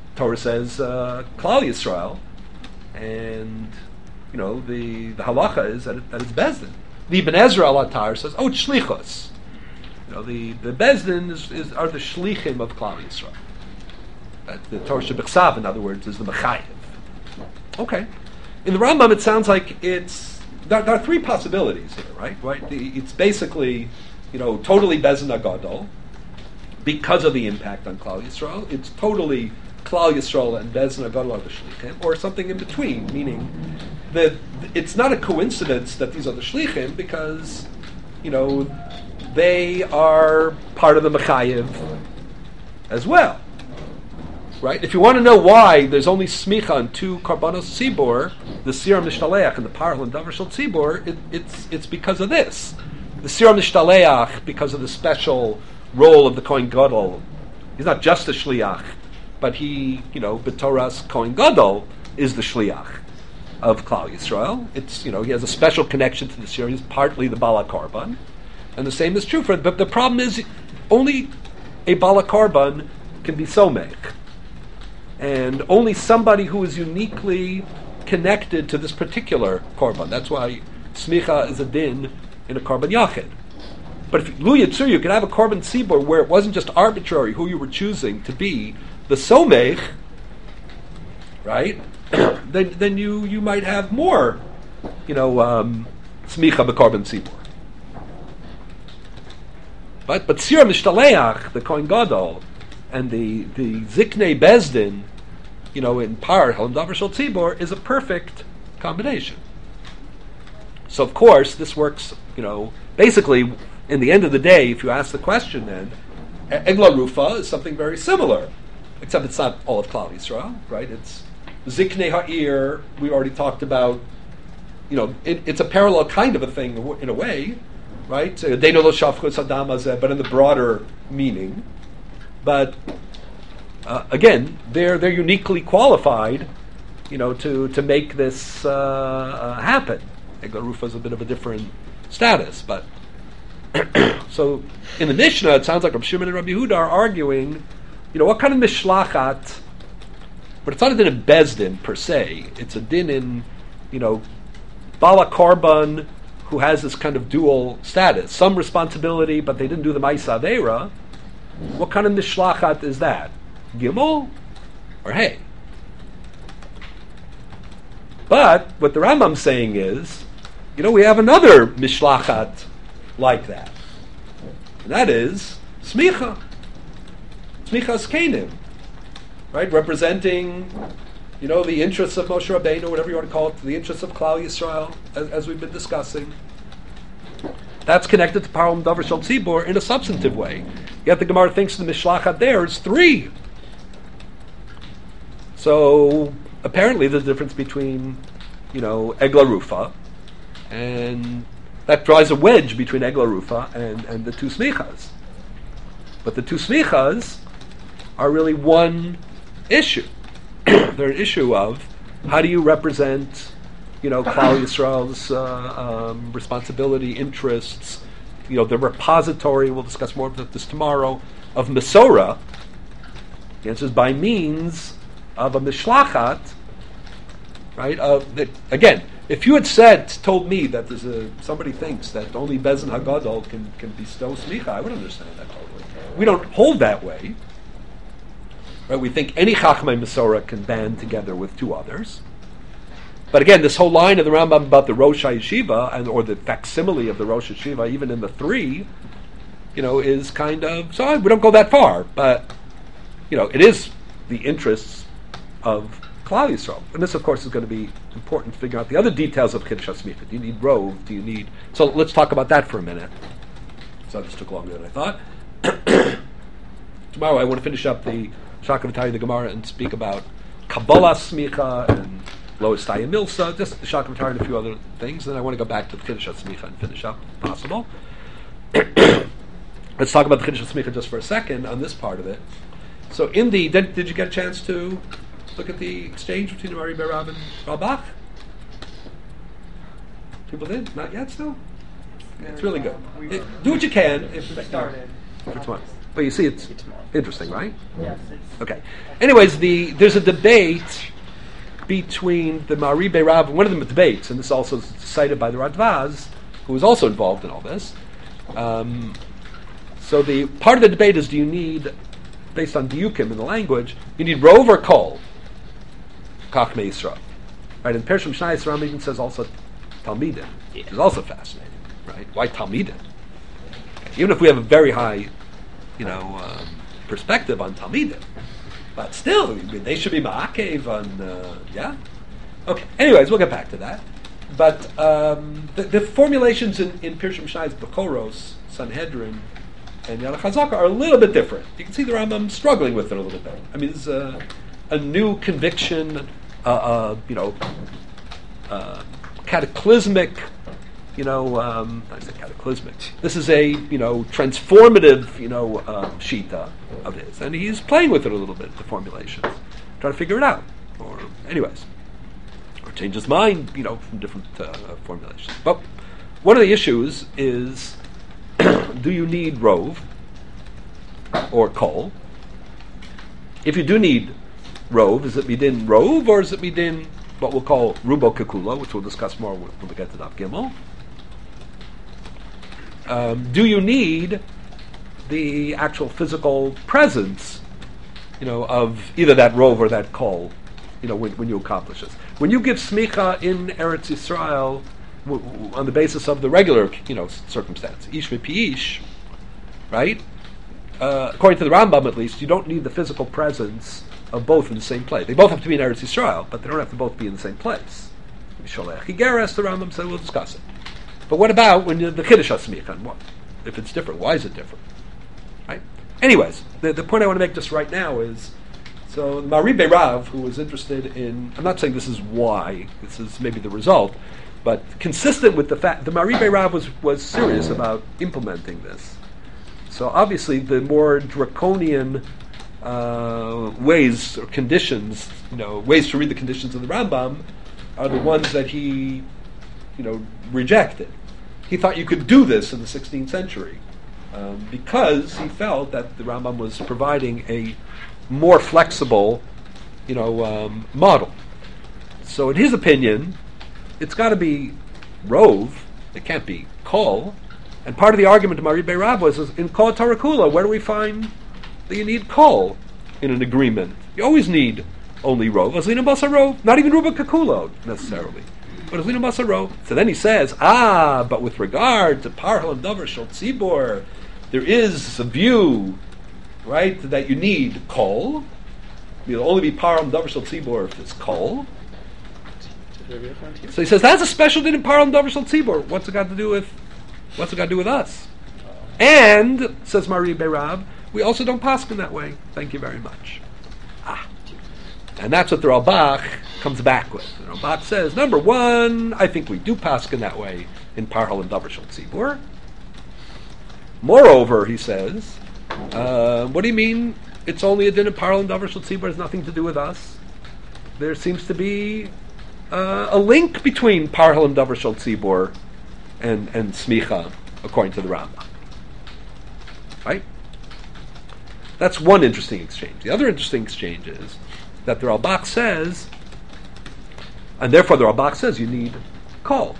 S1: Torah says uh, Klal Yisrael, and you know the, the halacha is that, it, that it's Bezdin. The Ibn Ezra al-Attar says, oh, it's Shlichos. You know, the, the Bezdin is, is, are the Shlichim of Klal Yisrael. Uh, the Torah Shebechsav, in other words, is the Mechayev. Okay. In the Rambam, it sounds like it's there, there are three possibilities here, right? Right. The, it's basically, you know, totally Bezdin Agadol because of the impact on Klal Yisrael. It's totally Klal Yisrael and Bezdin Agadol are the Shlichim, or something in between, meaning that it's not a coincidence that these are the Shlichim because, you know, they are part of the Mechayev as well. Right? If you want to know why there's only smicha on two karbanos tzibor, the Sira Mishtaleach and the Parhel and Davar Shel Tzibor, it, it's it's because of this. The Sira Mishtaleach, because of the special role of the Kohen Gadol, he's not just a shliach, but he, you know, B'Torah's Kohen Gadol is the shliach of Klal Yisrael. It's, you know, he has a special connection to the Sira. He's partly the Bala Karban, and the same is true for. But the problem is, only a Bala Karban can be somech. And only somebody who is uniquely connected to this particular korban. That's why smicha is a din in a korban yachid. But if lu yitzur, you could have a korban tzibur where it wasn't just arbitrary who you were choosing to be the somech, right? then then you you might have more, you know, um, smicha b'korban tzibur. But but sira mishtaleach, the kohen gadol, and the the Ziknei Bezdin, you know, in Par Halam Davar Shel Tzibor, is a perfect combination. So of course this works, you know, basically in the end of the day, if you ask the question then, Egla Rufa is something very similar, except it's not all of Klal Yisrael, right? It's Ziknei Ha'ir, we already talked about, you know, it, it's a parallel kind of a thing in a way, right? Deinu lo shafchu sadam hazeh, but in the broader meaning. But uh, again, they're they're uniquely qualified, you know, to to make this uh, uh, happen. Egla Rufa is a bit of a different status, but so in the Mishnah, it sounds like Rabbi Shimon and Rabbi Yehuda are arguing, you know, what kind of mishlachat? But it's not a din in Bezdin per se. It's a din in, you know, Bala Karban, who has this kind of dual status, some responsibility, but they didn't do the Ma'isa Aveira. What kind of mishlachat is that? Gimel or Hey? But what the Rambam's saying is, you know, we have another mishlachat like that. And that is Smicha. Smichas Kenim. Right? Representing, you know, the interests of Moshe Rabbeinu, whatever you want to call it, the interests of Klal Yisrael, as, as we've been discussing. That's connected to Parum Davar Shel Tzibor in a substantive way. Yet the Gemara thinks the Mishlachat there is three. So apparently there's a difference between, you know, Egla Rufa, and that drives a wedge between Egla Rufa and, and the two Smichas. But the two Smichas are really one issue. They're an issue of how do you represent, you know, Klal Yisrael's uh, um, responsibility, interests, you know, the repository, we'll discuss more about this tomorrow, of Mesorah. The answer is by means of a mishlachat, right? Of that, again, if you had said, told me that there's a, somebody thinks that only Bezdin Hagadol can, can bestow smicha, I would understand that totally. We don't hold that way. Right? We think any Chachmei Mesorah can band together with two others. But again, this whole line of the Rambam about the Rosh HaYeshiva, and or the facsimile of the Rosh HaYeshiva, even in the three, you know, is kind of, so we don't go that far, but, you know, it is the interests of Klal Yisrael. And this, of course, is going to be important to figure out the other details of Kiddush HaSmicha. Do you need rove? Do you need... So let's talk about that for a minute. So this took longer than I thought. Tomorrow I want to finish up the Shakav V'Tari, the Gemara, and speak about Kabbalah Smicha and Lois Taya Milsa, just the Shakav V'Tari and a few other things. Then I want to go back to the Kiddush HaSmicha and finish up, if possible. Let's talk about the Kiddush HaSmicha just for a second on this part of it. So in the... Did, did you get a chance to look at the exchange between Mari Berab and Rabach? People did? Not yet still? It's really good. It, do what you can. If
S2: started.
S1: For tomorrow. But you see, it's
S2: See tomorrow.
S1: interesting, right?
S2: Yes. It's,
S1: Okay. Anyways, the there's a debate between the Maribe Rav, one of the debates, and this is also cited by the Radvaz, who was also involved in all this. Um, so the part of the debate is: do you need, based on diukim in the language, you need rov or kol? Kach meisra, right? And Pershim Shnai Ram even says also talmidim,
S2: Yeah.
S1: which is also fascinating, right? Why talmidim? Even if we have a very high, you know, um, perspective on talmidim. But still, they should be ma'akev on, uh, yeah? Okay, anyways, we'll get back to that. But um, the, the formulations in, in Pirshim Shnai's Bekoros, Sanhedrin, and Yad HaChazaka are a little bit different. You can see the Rambam struggling with it a little bit. I mean, this is a, a new conviction, uh, uh, you know, uh, cataclysmic, you know, um, I say cataclysmic. This is a, you know, transformative, you know, um, shita of his, and he's playing with it a little bit, the formulations, trying to figure it out, or anyways, or change his mind, you know, from different uh, formulations. But one of the issues is, do you need rov or kol? If you do need rov, is it midin rov, or is it midin what we'll call rubo kekula, which we'll discuss more when we get to Daf Gimel? Um, do you need the actual physical presence, you know, of either that rov or that kol, you know, when, when you accomplish this? When you give smicha in Eretz Yisrael w- w- on the basis of the regular, you know, circumstance, ish v'pi ish, right? Uh, according to the Rambam, at least, you don't need the physical presence of both in the same place. They both have to be in Eretz Yisrael, but they don't have to both be in the same place. Sholech Higeres, the Rambam said, we'll discuss it. But what about when you, the Kiddush HaSmicha? What if it's different? Why is it different? Right? Anyways, the, the point I want to make just right now is, so Maribe Rav, who was interested in, I'm not saying this is why, this is maybe the result, but consistent with the fact, the Maribe Rav was, was serious about implementing this. So obviously the more draconian uh, ways or conditions, you know, ways to read the conditions of the Rambam are the ones that he, you know, rejected. He thought you could do this in the sixteenth century um, because he felt that the Rambam was providing a more flexible, you know, um, model. So in his opinion, it's got to be rov. It can't be kol. And part of the argument to Maribe Rav was is in kol tarakula, where do we find that you need kol in an agreement? You always need only rov. Azlina basa rov, not even ruba kakulo necessarily. But Azlina basa rov. So then he says, ah, but with regard to parhal and davar shel tzibor, there is a view, right, that you need kol. You'll only be parhal and davar shel tzibor if it's kol. So he says that's a special din in parhal and davar shel tzibor. What's it got to do with? What's it got to do with us? And says Maribe Rav, we also don't paskin that way. Thank you very much. Ah. And that's what the Ralbach comes back with. The Ralbach says, number one, I think we do paskin that way in Parhal and Davar Shel Tzibur. Moreover, he says, uh, what do you mean it's only a din in Parhal and Davar Shel Tzibur? It has nothing to do with us. There seems to be uh, a link between Parhal and Davar Shel Tzibur and, and Smicha, according to the Rambam. Right? That's one interesting exchange. The other interesting exchange is that the Ralbach says, and therefore the Ralbach says you need kol.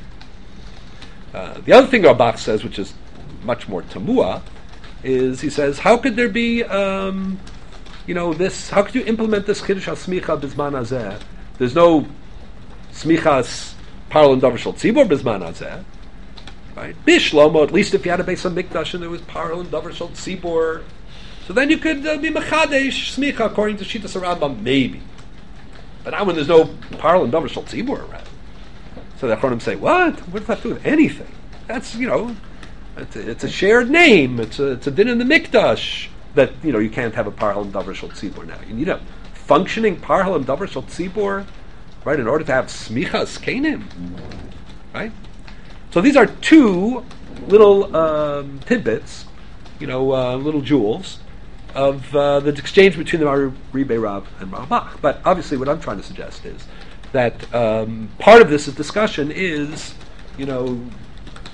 S1: Uh, the other thing the Ralbach says, which is much more tamua, is he says, how could there be, um, you know, this? How could you implement this kiddush hasmicha bizman hazeh? There's no smichas parhal and davar shel tzibur bizman hazeh, right? Bishlomo, at least if you had a Beis Hamikdash and there was parhal and davar shel tzibur. So then you could uh, be mechadesh smicha according to Shitas Rambam, maybe. But now when there's no parhal and davar shel tzibur around, so the Achronim say, what? What does that have to do with anything? That's, you know, it's a, it's a shared name. It's a, it's a din in the Mikdash that, you know, you can't have a parhal and davar shel tzibur now. You need a functioning parhal and davar shel tzibur, right, in order to have smichas kenim, right? So these are two little um, tidbits, you know, uh, little jewels of uh, the exchange between the Maribe Rav and Ralbach. But obviously what I'm trying to suggest is that um, part of this discussion is, you know,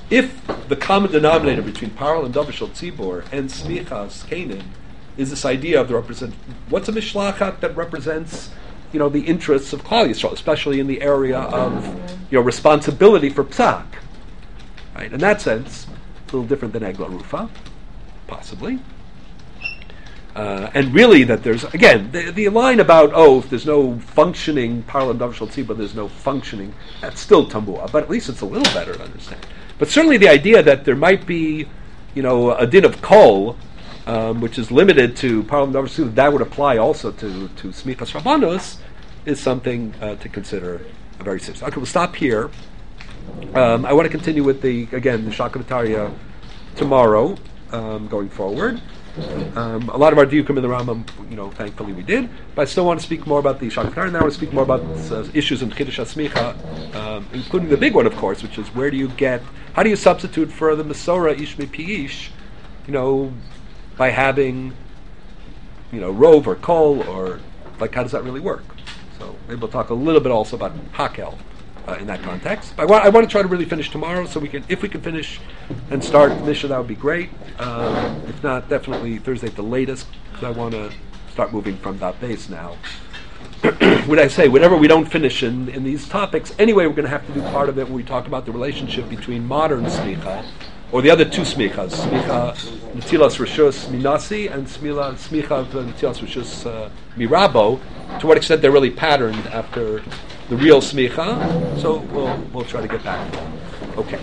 S1: if the common denominator between Parel and Davashal Tzibor and Smichas Canaan is this idea of the represent, what's a mishlachat that represents, you know, the interests of Klal Yisrael, especially in the area of, you know, responsibility for psak, right? In that sense, it's a little different than Egla Rufa, possibly. Uh, and really, that there's again the, the line about oh, if there's no functioning Parel and Davashal Tzibor, there's no functioning. That's still Tambua, but at least it's a little better to understand. But certainly, the idea that there might be, you know, a din of kol, um, which is limited to Parel and Davashal Tzibor, that would apply also to to Smichas Rabbanos, is something uh, to consider very seriously. Okay, we'll stop here. Um, I want to continue with the again the Shakavataria tomorrow, um, going forward. Um, a lot of our diukim in the Rambam, you know, thankfully we did. But I still want to speak more about the Shakavataria. Now I want to speak more about uh, issues in Chiddush HaSmicha, um, including the big one, of course, which is where do you get, how do you substitute for the Masorah Ish Mipi Ish, you know, by having, you know, Rov or Kol, or like how does that really work? So maybe we'll talk a little bit also about Hakel uh, in that context. But I want, I want to try to really finish tomorrow, so we can, if we can finish and start Mishnah, that would be great. Um, if not, definitely Thursday at the latest, because I want to start moving from that base now. Would I say, whatever we don't finish in, in these topics, anyway, we're going to have to do part of it when we talk about the relationship between modern smicha, or the other two smichas, smicha netilas rishus minasi, and smila smicha netilas rishus uh, mirabo, to what extent they're really patterned after the real smicha. So we'll we'll try to get back to that. Okay.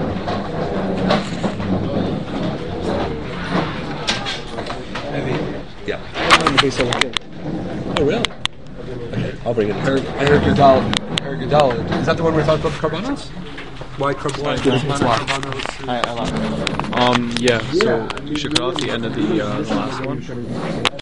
S1: Yeah. Oh, really? Okay. I'll bring it.
S3: I heard, I heard Gadal. I heard Gadal.
S1: Is that the one we're talking about, Karbanos? Why Karbanos?
S2: I, I lost it. Um, yeah, so we should go off the end of the, uh, the last one.